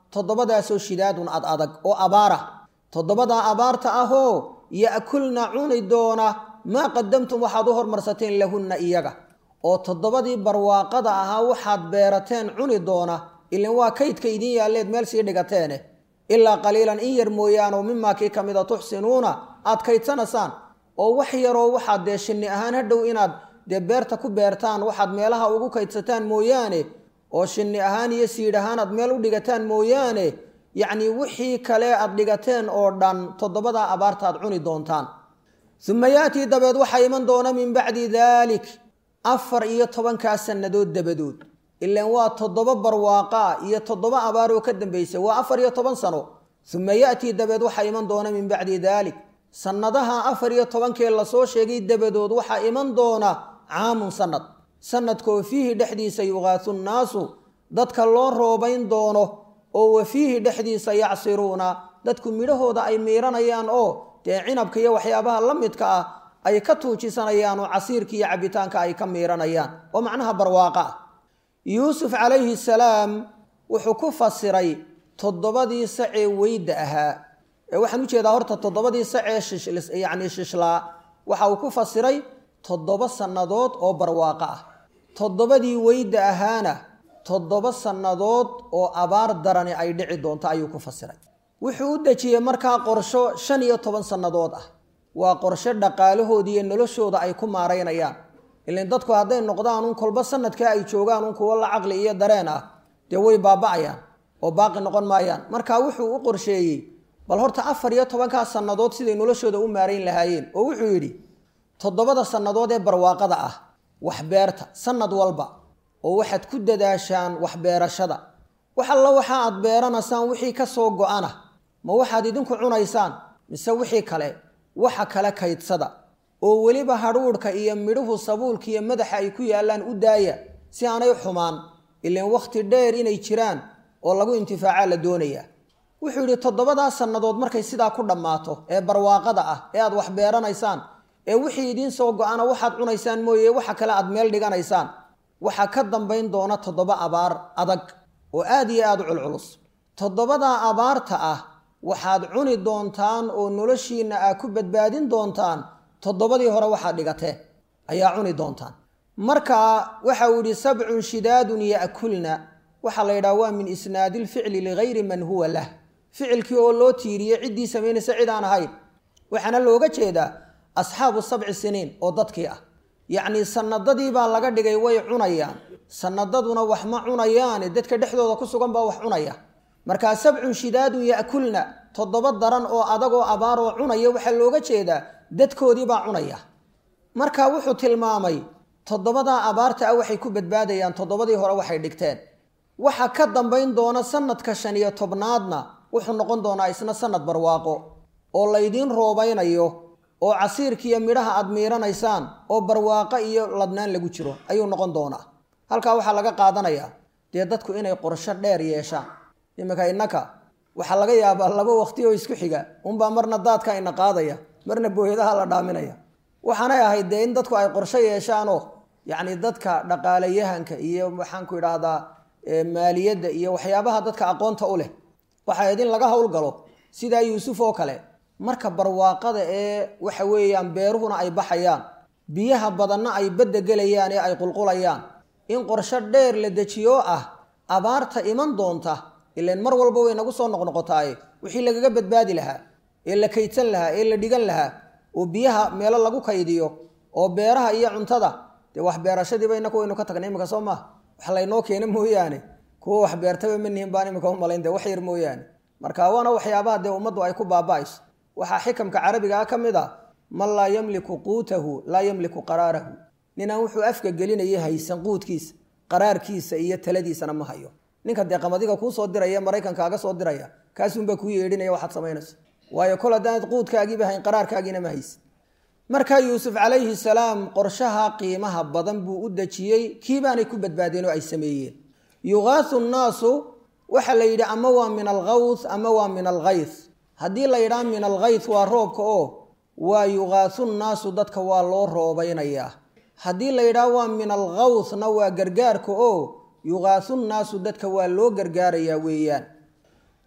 toddobadaasoo shidaadun ad adag oo abaara toddobadaa abaarta ahoo ya'kulna cuni doona maa qadamtum waxaad u hormarsateen lahunna iyaga oo toddobadii barwaaqada ahaa waxaad beerateen cuni doona ilan waa kaydka idin yaalleed meel sii dhigateene ilaa qaliilan in yar mooyaanoo mimaa kii ka mida tuxsinuuna aad kaydsanaysaan oo wax yaroo waxaad dee shinni ahaan hadhow inaad dee beerta ku beertaan waxaad meelaha ugu kaydsataan mooyaane oo shinni ahaan iyo siidh ahaan aad meel u dhigataan mooyaane yacnii wixii kale aad dhigateen oo dhan toddobadaa abaarta aad cuni doontaan uma yaatii dabeed waxaa iman doona min bacdi daalik afar iyo tobankaa sannadood dabadood ilaan waa toddoba barwaaqaa iyo toddoba abaaroo ka dambaysa waa afar iyo toban sano uma yaatii dabeed waxaa iman doona min bacdi daalik sannadaha afar iyo tobankee lasoo sheegay dabadood waxaa iman doona caamun sanad sanadkaoo fiihi dhexdiisa yuqaasu nnaasu dadka loo roobayn doono oo wa fiihi dhexdiisa yacsiruuna dadku midhahooda ay miiranayaan oo dee cinabka iyo waxyaabaha la midka ah ay ka tuujisanayaan oo casiirka iyo cabitaanka ay ka miiranayaan oo macnaha barwaaqa ah yuusuf calayhi salaam wuxuu ku fasiray toddobadii sacee weyda ahaa ee waxaan ujeedaa horta toddobadii sacee yacni shishlaa waxa uu ku fasiray toddoba sannadood oo barwaaqo ah toddobadii weyda ahaana toddoba sannadood oo abaar darani ay dhici doonto ayuu ku fasiray wuxuu u dejiyey markaa qorsho shan iyo toban sannadood ah waa qorsho dhaqaalahoodii iyo noloshooda ay ku maaraynayaan ilaan dadku hadday noqdaan un kolba sanadkaa ay joogaan un kuwo la caqli iyo dareen ah dee way baaba'ayaan oo baaqi noqon maayaan markaa wuxuu u qorsheeyey bal horta afar iyo tobankaa sannadood siday noloshooda u maarayn lahaayeen oo wuxuu yidhi toddobada sannadood ee barwaaqada ah waxbeerta sanad walba oo waxaad ku dadaashaan waxbeerashada wax alla waxa aad beeranaysaan wixii ka soo go-ana ma waxaad idinku cunaysaan mise wixii kale waxa kale kaydsada oo weliba hadhuudhka iyo midhuhu sabuulka iyo madaxa ay ku yaallaan u daaya si aanay xumaan ilaan wakhti dheer inay jiraan oo lagu intifaaca la doonayaa wuxuu yidhi toddobadaa sannadood markay sidaa ku dhammaato ee barwaaqada ah ee aad wax beeranaysaan ee wixii idiin soo go-ana waxaad cunaysaan mooye waxa kale aad meel dhiganaysaan waxaa ka dambayn doona toddoba abaar adag oo aad iyo aad u culculus toddobadaa abaarta ah waxaad cuni doontaan oo noloshiinna aad ku badbaadin doontaan toddobadii hore waxaad dhigateen ayaa cuni doontaan marka waxa uu yidhi sabcun shidaadun ya'kulna waxaa la yidhaha waa min isnaadi lficli ligayri man huwa lah ficilkii oo loo tiiriyey ciddii samaynaysa cid aan ahayn waxaana looga jeedaa asxaabu sabci siniin oo dadkii ah yacnii sanadadii baa laga dhigay way cunayaan sanadaduna wax ma cunayaane dadka dhexdooda ku sugan baa wax cunaya markaa sabcun shidaadun ya'kulna toddoba daran oo adagoo abaaroo cunaya waxaa looga jeedaa dadkoodii baa cunaya marka wuxuu tilmaamay toddobadaa abaarta ah waxay ku badbaadayaan toddobadii hore waxay dhigteen waxa ka dambayn doona sanadka shan iyo tobnaadna wuxuu noqon doonaa isna sanad barwaaqo oo laydiin roobaynayo oo casiirkiiyo midhaha aad miiranaysaan oo barwaaqo iyo ladnaan lagu jiro ayuu noqon doonaa halkaa waxaa laga qaadanayaa dee dadku inay qorsho dheer yeeshaan iminka innaka waxaa laga yaabaa laba waqti oo isku xiga unbaa marna daadka ina qaadaya marna booyadaha la dhaaminaya waxaanay ahayd dee in dadku ay qorsho yeeshaanoo yacni dadka dhaqaalayahanka iyo waxaanku idhaahdaa maaliyadda iyo waxyaabaha dadka aqoonta u leh waxay ahayd in laga howlgalo sidaa yuusuf oo kale marka barwaaqada ee waxa weeyaan beeruhuna ay baxayaan biyaha badanna ay badda gelayaan ee ay qulqulayaan in qorsho dheer la dejiyo ah abaarta iman doonta ilaan mar walba way nagu soo noqnoqotaaye wixii lagaga badbaadi lahaa ee la kaydsan lahaa ee la dhigan lahaa oo biyaha meelo lagu kaydiyo oo beeraha iyo cuntada dee wax beerashadiiba inaku waynu ka tagnay iminka soo maha wax laynoo keena mooyaane kuwa wax beertaba ma nihin baan iminka u malayn dee wax yar mooyaane marka waana waxyaabaha dee ummaddu ay ku baaba'ayso waxaa xikamka carabiga ah ka mid ah man laa yamliku quutahu laa yamliku qaraarahu ninaan wuxuu afka gelinaya haysan quudkiisa qaraarkiisa iyo taladiisana ma hayo ninka dee qamadiga kuu soo diraya maraykankaaga soo diraya kaasuunbaa kuu yeedhinaya waxaad samaynayso waayo kol haddaanad quudkaagiiba hayn qaraarkaagiina ma haysan markaa yuusuf calayhi salaam qorshaha qiimaha badan buu u dejiyey kii baanay ku badbaadeen oo ay sameeyeen yuqaasu nnaasu waxa la yidhi ama waa min alghawth ama waa min alghayth haddii la yidhaha min alghayth waa roobka oo waa yuqaasu nnaasu dadka waa loo roobaynayaa haddii la yidhaha waa min alghawthna waa gargaarka oo yuqaasu nnaasu dadka waa loo gargaarayaa weeyaan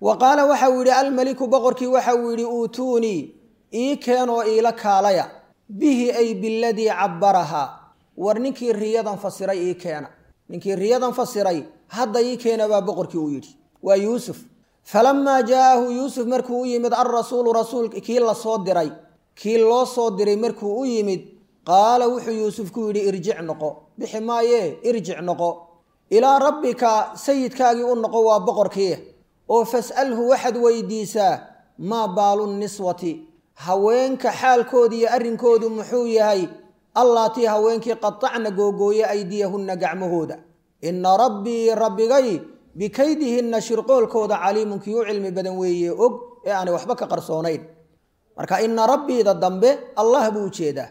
وقال وحو يري الملك بقركي وحو يري اوتوني اي كانوا الى كاليا به اي بالذي عبرها ورنكي رياضا فسري اي كان نكي رياضا فسري هذا اي كان با بقركي ويري ويوسف فلما جاءه يوسف مركو يمد الرسول رسول كي لا سو ديراي كي لو سو ديراي مركو يمد قال وحو يوسف كويري ارجع نقو بحمايه ارجع نقو الى ربك سيدكاغي نقو وا بقركي او فاساله واحد ويديسا ما بال النسوه هوينك حالكودي ارنكودو محو يahay اللاتي هوينكي قطعنا غوغويه ايديهن غعمهودا ان ربي ربغي بكيدهن شرقولكودا عليم كيو علم بدن ويه اوغ يعني waxba ka qarsoonayn marka in rabbi da dambe allah buu jeeda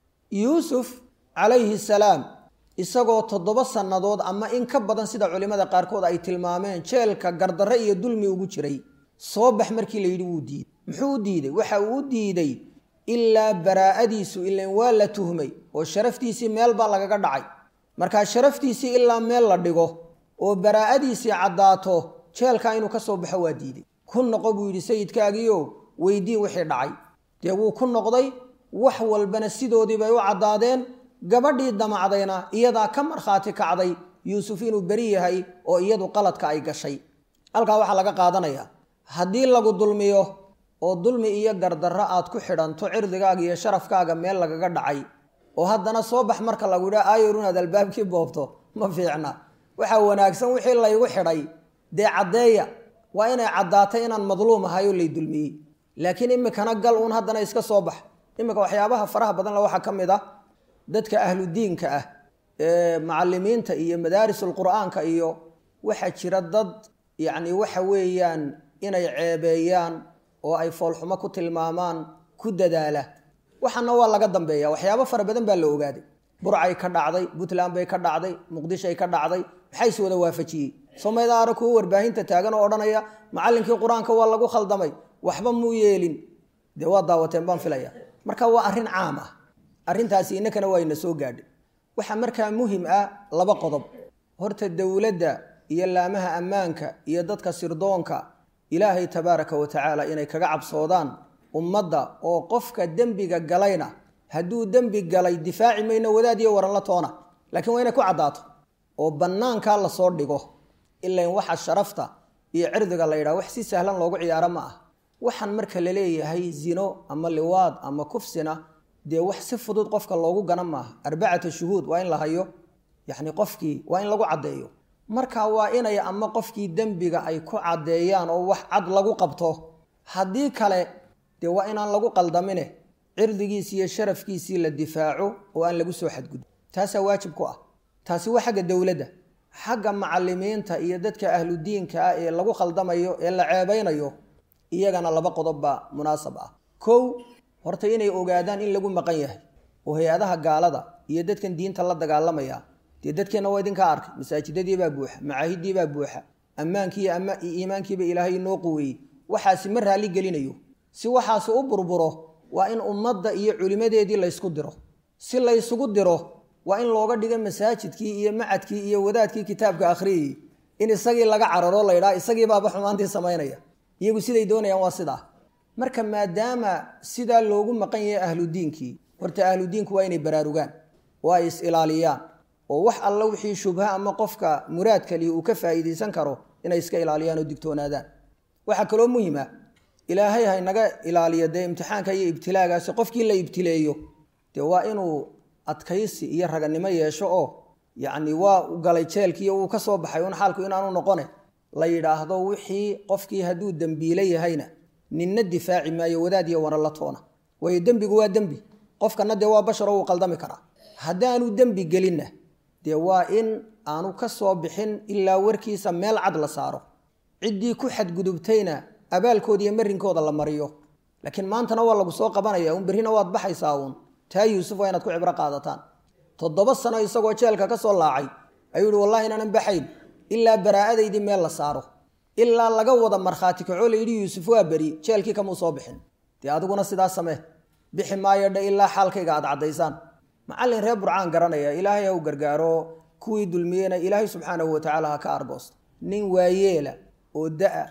يوسف عليه السلام isagoo toddoba sanadood ama in ka badan sida culimada qaar kood ay tilmaameen jeelka gardarre iyo dulmi ugu jiray soo bax markii la yiri uu diiday muxuu diiday waxa uu diiday illa baraa'adiisu illa wala tuhmay oo sharaftiisi meel ba laga dhacay marka sharaftiisi illa meel la dhigo oo baraa'adiisi cadaato jeelka inuu ka soo baxo waa diiday kun noqo buu yiri sayidkaagiyo weydii wixii dhacay dee wuu ku noqday wax walbana sidoodii bay u cadaadeen gabadhii damacdayna iyada ka marxaati kacday yuusuf inuu bari yahay oo iyadu qaladka ay gashay halka waxa laga qaadanaya hadii lagu dulmiyo oo dulmi iyo gardarro aad ku xidhanto cirdigaaga iyo sharafkaaga meel lagaga dhacay oo haddana soo bax marka lagu yiraahdo aayuruna dalbaabkii boobto ma fiicna waxa wanaagsan wixii la igu xidhay dee cadeeya waa inay cadaato inaan madluum ahay oo lay dulmiyay laakiin imikana gal uun haddana iska soo bax imika waxyaabaha faraha badan la waxa kamid ah dadka ahlu diinka ah ee macallimiinta iyo madaarisul quraanka iyo waxa jira dad yaani waxa weeyaan inay ceebeeyaan oo ay foolxumo ku tilmaamaan ku dadaala waxana waa laga dambeeyaa waxyaabo fara badan baa la ogaaday burcay ka dhacday Puntland bay ka dhacday Muqdisho ay ka dhacday maxay soo wada waafajiyay Soomaaliya ku warbaahinta taagan oo odhanaya macallinkii quraanka waa lagu khaldamay waxba muu yeelin de waa daawateen baan filaya marka waa arin caam ah arintaasi inakana waa ina soo gaadhay waxa markaa muhiim ah laba qodob horta dawladda iyo laamaha ammaanka iyo dadka sirdoonka ilaahay tabaaraka wa tacaala inay kaga cabsoodaan ummadda oo qofka dambiga galayna hadduu dambi galay difaaci mayna wadaad iyo waran la toona laakiin waa inay ku cadaato oo bannaanka la soo dhigo ilaa in waxa sharafta iyo cirdiga la yiraahdo wax si sahlan loogu ciyaaro ma ah waxan marka la leeyahay zino ama liwaad ama kufsina de wax si fudud qofka loogu ganan ma arbacatu shuhud waa in la hayo yaani qofkii waa in lagu cadeeyo marka waa inay ama qofkii dambiga ay ku cadeeyaan oo wax cad lagu qabto hadii kale de waa inaan lagu qaldamine cirdigiisa iyo sharafkiisa la difaaco oo aan lagu soo xadgudbin taas waajib ku ah taasi waa xagga dawladda xagga macallimiinta iyo dadka ahlu diinka ah ee lagu khaldamayo ee la ceebeynayo iyagana laba qodob ba munaasab ah kow horta inay ogaadaan in lagu maqan yahay oo hay'adaha gaalada iyo dadkan diinta la dagaalamaya tii dadkeena waa idinka arkay masaajidadii baa buuxa macaahidii baa buuxa ammaankii ama iimaankii ba ilaahay noo quwiyay waxaasi ma raali gelinayo si waxaas u burburo waa in ummadda iyo culimadeedii la isku diro si la isugu diro waa in looga dhigo masaajidkii iyo macadkii iyo wadaadkii kitaabka akhriyay in isagii laga cararo la yiraahdo isagii baa xumaantii sameeynaya iyagu siday doonayaan waa sidaa marka maadaama sida loogu maqan yahay ahlu diinkii horta ahlu diinku waa inay baraarugaan waa is ilaaliyaan oo wax alla wixii shubha ama qofka muraad kali uu ka faa'iideysan karo inay iska ilaaliyaan oo digtoonaadaan waxa kale oo muhiim ah ilaahay hay naga ilaaliyo de imtixaanka iyo ibtilaagaasi qofkii la ibtileeyo de waa inuu adkaysi iyo raganimo yeesho oo yaani waa u galay jeelkii uu ka soo baxay un xaalku inaanu noqone la yiraahdo wixii qofkii haduu dambiile yahayna ninna difaaci maayo wadaad iyo waran la toona way dambigu waa dambi qofkana de waa bashar oo qaldami kara hadaanu dambi gelinna de waa in aanu ka soo bixin ilaa warkiisa meel cad la saaro cidii ku xadgudubtayna abaalkoodii marinkooda la mariyo laakiin maantana waa lagu soo qabanaya un berina waad baxaysaa un taa Yuusuf waa inaad ku cibra qaadataan toddoba sano isagoo jeelka ka soo laacay ayuu wallahi inaan baxayn ilaa baraa'adaydi meel la saaro ilaa laga wada marxaati kaco leeydi Yuusuf waa bari jeelkii kama soo bixin tii adiguna sidaas samee bixi maayadha ilaa xaalkayga aad cadaysaan macallin reer burcaan garanaya ilaahay uu gargaaro kuwii dulmiyena ilaahay subxaanahu wa ta'aala ka argoosto nin waayeela oo daa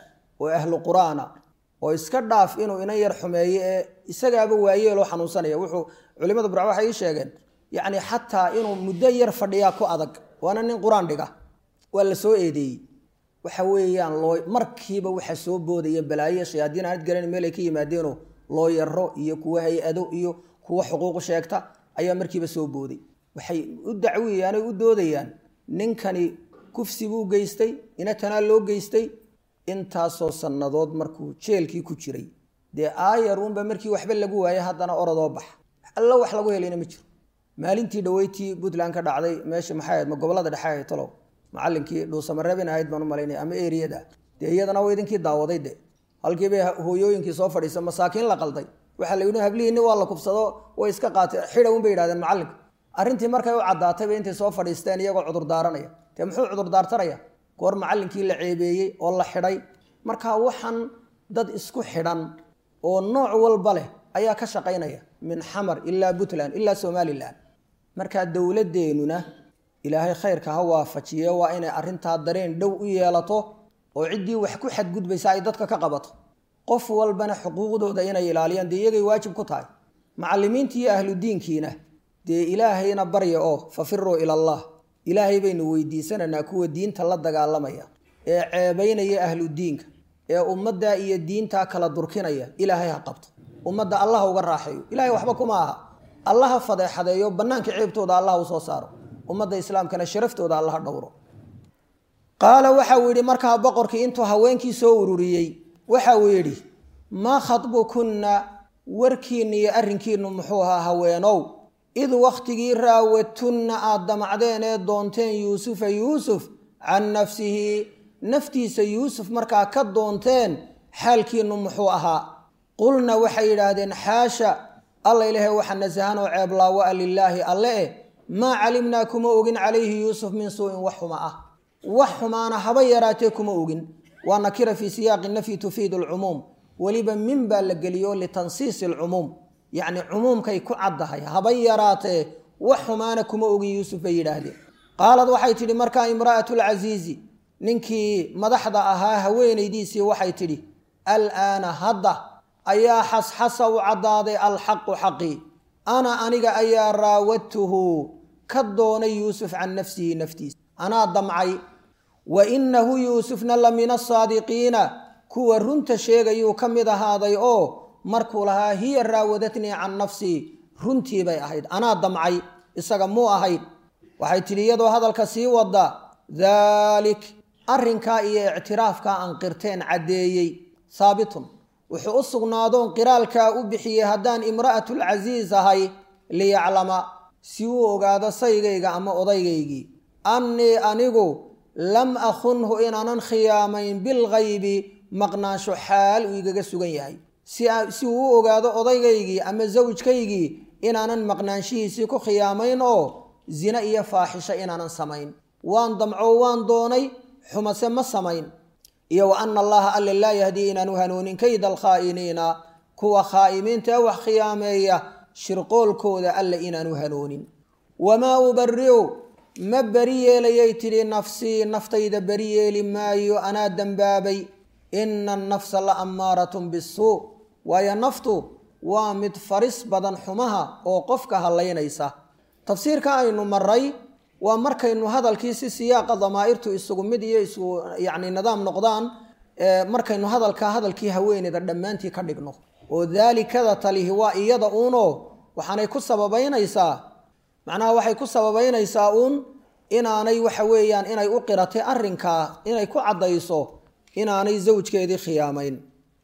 oo ahlu quraana oo iska dhaaf inuu ina yar xumeeyo ee isagaaba waayeeloo xanuunsanaya wuxuu culimada burco waxay ii sheegeen yacni xataa inuu muddo yar fadhiyaa ku adag waana nin qur-aan dhiga waa la soo eedeeyey waxa weeyaan loo markiiba waxa soo boodaya balaayo shayaadiin aan garan meel ay ka yimaadeenoo loo yaro iyo kuwa hay-ado iyo kuwa xuquuq sheegta ayaa markiiba soo booday waxay u dacwiyaan oo u doodayaan ninkani kufsi buu geystay ina tanaa loo geystay intaasoo sannadood markuu jeelkii ku jiray dee aayar uunba markii waxba lagu waayay haddana orodoo bax alla wax lagu helayna ma jiro maalintii dhaweytii puntland ka dhacday meesha maxay ahayd ma gobolada dhexe ahayd talow macallinkii dhuusamareebin ahayd baan u malaynaya ama eriyada dee iyadana waa idinkii daawaday de halkii bay hooyooyinkii soo fadhiisa masaakiin la qalday waxaa la yidhi hablihiinni waa la kubsado way iska qaateen xidha un bay yidhahdeen macallinka arrintii markay u caddaatayba intay soo fadhiisteen iyagoo cudur daaranaya dee muxuu cudur daartaraya goor macallinkii la ceebeeyey oo la xidhay marka waxaan dad isku xidhan oo nooc walba leh ayaa ka shaqaynaya min xamar ilaa puntland ilaa somalilan markaa dowladeennuna ilaahay khayrka ha waafajiye waa inay arrintaa dareen dhow u yeelato oo ciddii wax ku xadgudbaysa ay dadka ka qabato qof walbana xuquuqdooda inay ilaaliyaan dee iyagay waajib ku tahay macallimiintii iyo ahlu diinkiina dee ilaahayna barya oo fafiruu ila allah ilaahay baynu weydiisanaynaa kuwa diinta la dagaalamaya ee ceebaynaya ahlu diinka ee ummadda iyo diinta kala durkinaya ilaahay ha qabto ummadda allah uga raaxeeyo ilaahay waxba kuma aha allah fadeexadeeyo banaanka ceebtooda allah u soo saaro ummadda islaamkana sharaftooda allah dhowro qaala waxa uu yidhi markaa boqorkii intuu haweenkii soo ururiyey waxa uu yidhi maa khatbukunna warkiinna iyo arrinkiinnu muxuu ahaa haweenow id wakhtigii raawatunna aad damacdeen ee doonteen yuusufa yuusuf can nafsihi naftiisa yuusuf markaa ka doonteen xaalkiinnu muxuu ahaa qulna waxay yidhaahdeen xaasha alla ilaahay waxa nasahanoo ceeblaawo a lilaahi alle eh maa calimnaa kuma ogin calayhi yuusuf min suu'in wax xuma ah wax xumaana haba yaraatee kuma ogin waa nakira fii siyaaqi nafyi tufiidu alcumuum weliba min baa la geliyo litansiisi alcumuum yacni cumuumkay ku caddahay haba yaraatee wax xumaana kuma ogin yuusuf bay yidhaahdeen qaalad waxay tidhi markaa imra'atu lcasiizi ninkii madaxda ahaa haweenaydiisii waxay tidhi alaana hadda ayaa xasxasa u caddaaday alxaqu xaqii ana aniga ayaa raawadtuhu ka doonay yuusuf can nafsihi naftiisa anaa damcay wa inahu yuusufna la min asaadiqiina kuwa runta sheegayuu ka mid ahaaday oo markuu lahaa hiya raawadatnii can nafsii runtii bay ahayd anaa damcay isaga muu ahayd waxay tidhi iyadoo hadalka sii wada daalik arrinkaa iyo ictiraafkaa aan qirteen caddeeyey haabitun wuxuu u sugnaadoon qiraalkaa u bixiyey haddaan imra'atulcasiis ahay liyaclama si uu ogaado saygayga ama odaygaygii annii anigu lam akhunhu inaanan khiyaamayn bilghaybi maqnaansho xaal uu igaga sugan yahay si uu u ogaado odaygaygii ama zawjkaygii inaanan maqnaanshihiisii ku khiyaamayn oo zina iyo faaxisho inaanan samayn waan damco waan doonay xumase ma samayn iyo wa ana allaha alle laa yahdii inaanu hanuunin kayda alkhaa'iniina kuwa khaa'imiinta ee wax khiyaameeya shirqoolkooda alle inaanu hanuunin wamaa ubari'u ma beri yeelayay tidhi nafsii naftayda beri yeeli maayo anaa dembaabay ina annafsa la ammaaratun bisuu waayo naftu waa mid faris badan xumaha oo qofka hallaynaysa tafsiirka aynu maray waa markaynu hadalkii si siyaaqa damaa'irtu isugu mid iyo isu yacni nidaam noqdaan markaynu hadalka hadalkii haweeneyda dhammaantii ka dhigno oo daalikada talihi waa iyada uunoo waxaanay ku sababaynaysaa macnaha waxay ku sababaynaysaa uun inaanay waxa weeyaan inay u qiratay arrinkaa inay ku caddayso inaanay zawjkeedii khiyaamayn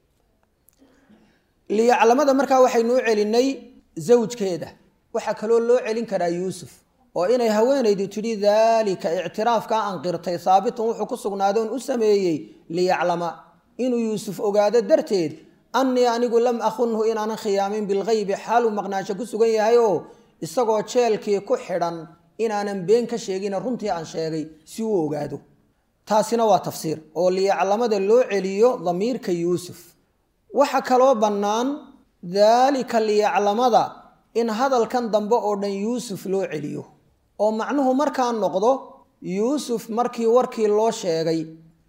liyaclamada markaa waxaynu u celinay zawjkeeda waxaa kaloo loo celin karaa yuusuf oo inay haweenaydu tidhi daalika ictiraafkaa aan qirtay haabitun wuxuu ku sugnaadoon u sameeyey liyaclama inuu yuusuf ogaado darteed annii anigu lam akhunhu inaanan khiyaamin bilghaybi xaaluu maqnaansho ku sugan yahay oo isagoo jeelkii ku xidhan inaanan been ka sheegina runtii aan sheegay si uu ogaado taasina waa tafsiir oo liyaclamada loo celiyo damiirka yuusuf waxa kaloo bannaan daalika liyaclamada in hadalkan dambe oo dhan yuusuf loo celiyo oo macnuhu markaa noqdo yuusuf markii warkii loo sheegay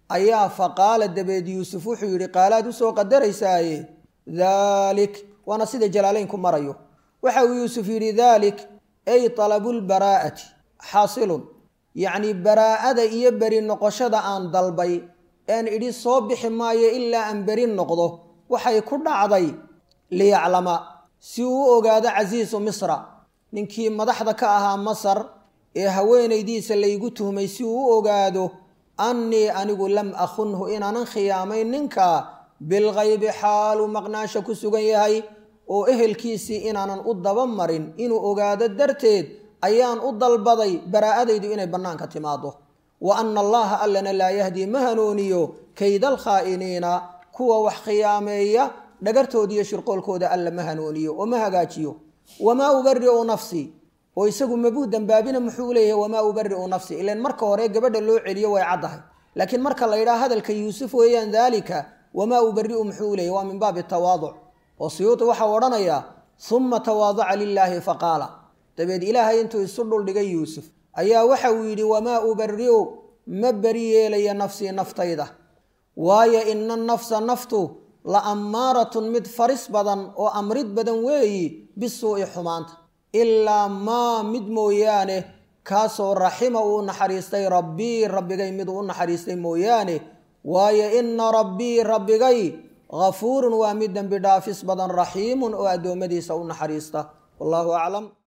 ayaa faqaala dabeed yuusuf wuxuu yidhi qaalaad usoo qadaraysaaye daalik waana sida jalaalaynku marayo waxa uu yuusuf yidhi daalik ay talabulbaraa'ati xaasilun yacni baraa'ada iyo beri noqoshada aan dalbay een idhi soo bixi maayo ilaa aan beri noqdo waxay ku dhacday liyaclama si uu u ogaado casiisu misra ninkii madaxda ka ahaa masar ee haweenaydiisa laygu tuhmay si uu u ogaado annii anigu lam akhunhu inaanan khiyaamayn ninkaa bilghaybi xaaluu maqnaansha ku sugan yahay oo ehelkiisii inaanan u daba marin inuu ogaado darteed ayaan u dalbaday baraa'adaydu inay bannaanka timaado wa anna allaha allana laa yahdii ma hanuuniyo kaydal khaa'iniina kuwa wax khiyaameeya dhagartoodiiyo shirqoolkooda alla ma hanuuniyo oo ma hagaajiyo wamaa ubari'u nafsii oo isagu mabuu dambaabina muxuu leeyahay wamaa ubari'u nafsi ilaan marka hore gabadha loo celiyo way caddahay laakiin marka la yidhaha hadalka yuusuf weeyaan daalika wamaa ubari'u muxuu leeyahay waa min baabi tawaaduc oo siyuuti waxau odhanayaa uma tawaadaca lilaahi faqaala dabeed ilaahay intuu isu dhuldhigay yuusuf ayaa waxa uu yidhi wamaa ubari'u ma beri yeelaya nafsii naftayda waayo ina nafsa naftu la ammaaratun mid faris badan oo amrid badan weeyi bisuu'i xumaanta ilaa maa mid mooyaane kaasoo raxima uu naxariistay rabbii rabbigay mid uu naxariistay mooyaane waayo ina rabbii rabbigay ghafuurun waa mid dembi dhaafis badan raxiimun oo addoommadiisa u naxariista wallaahu aclam.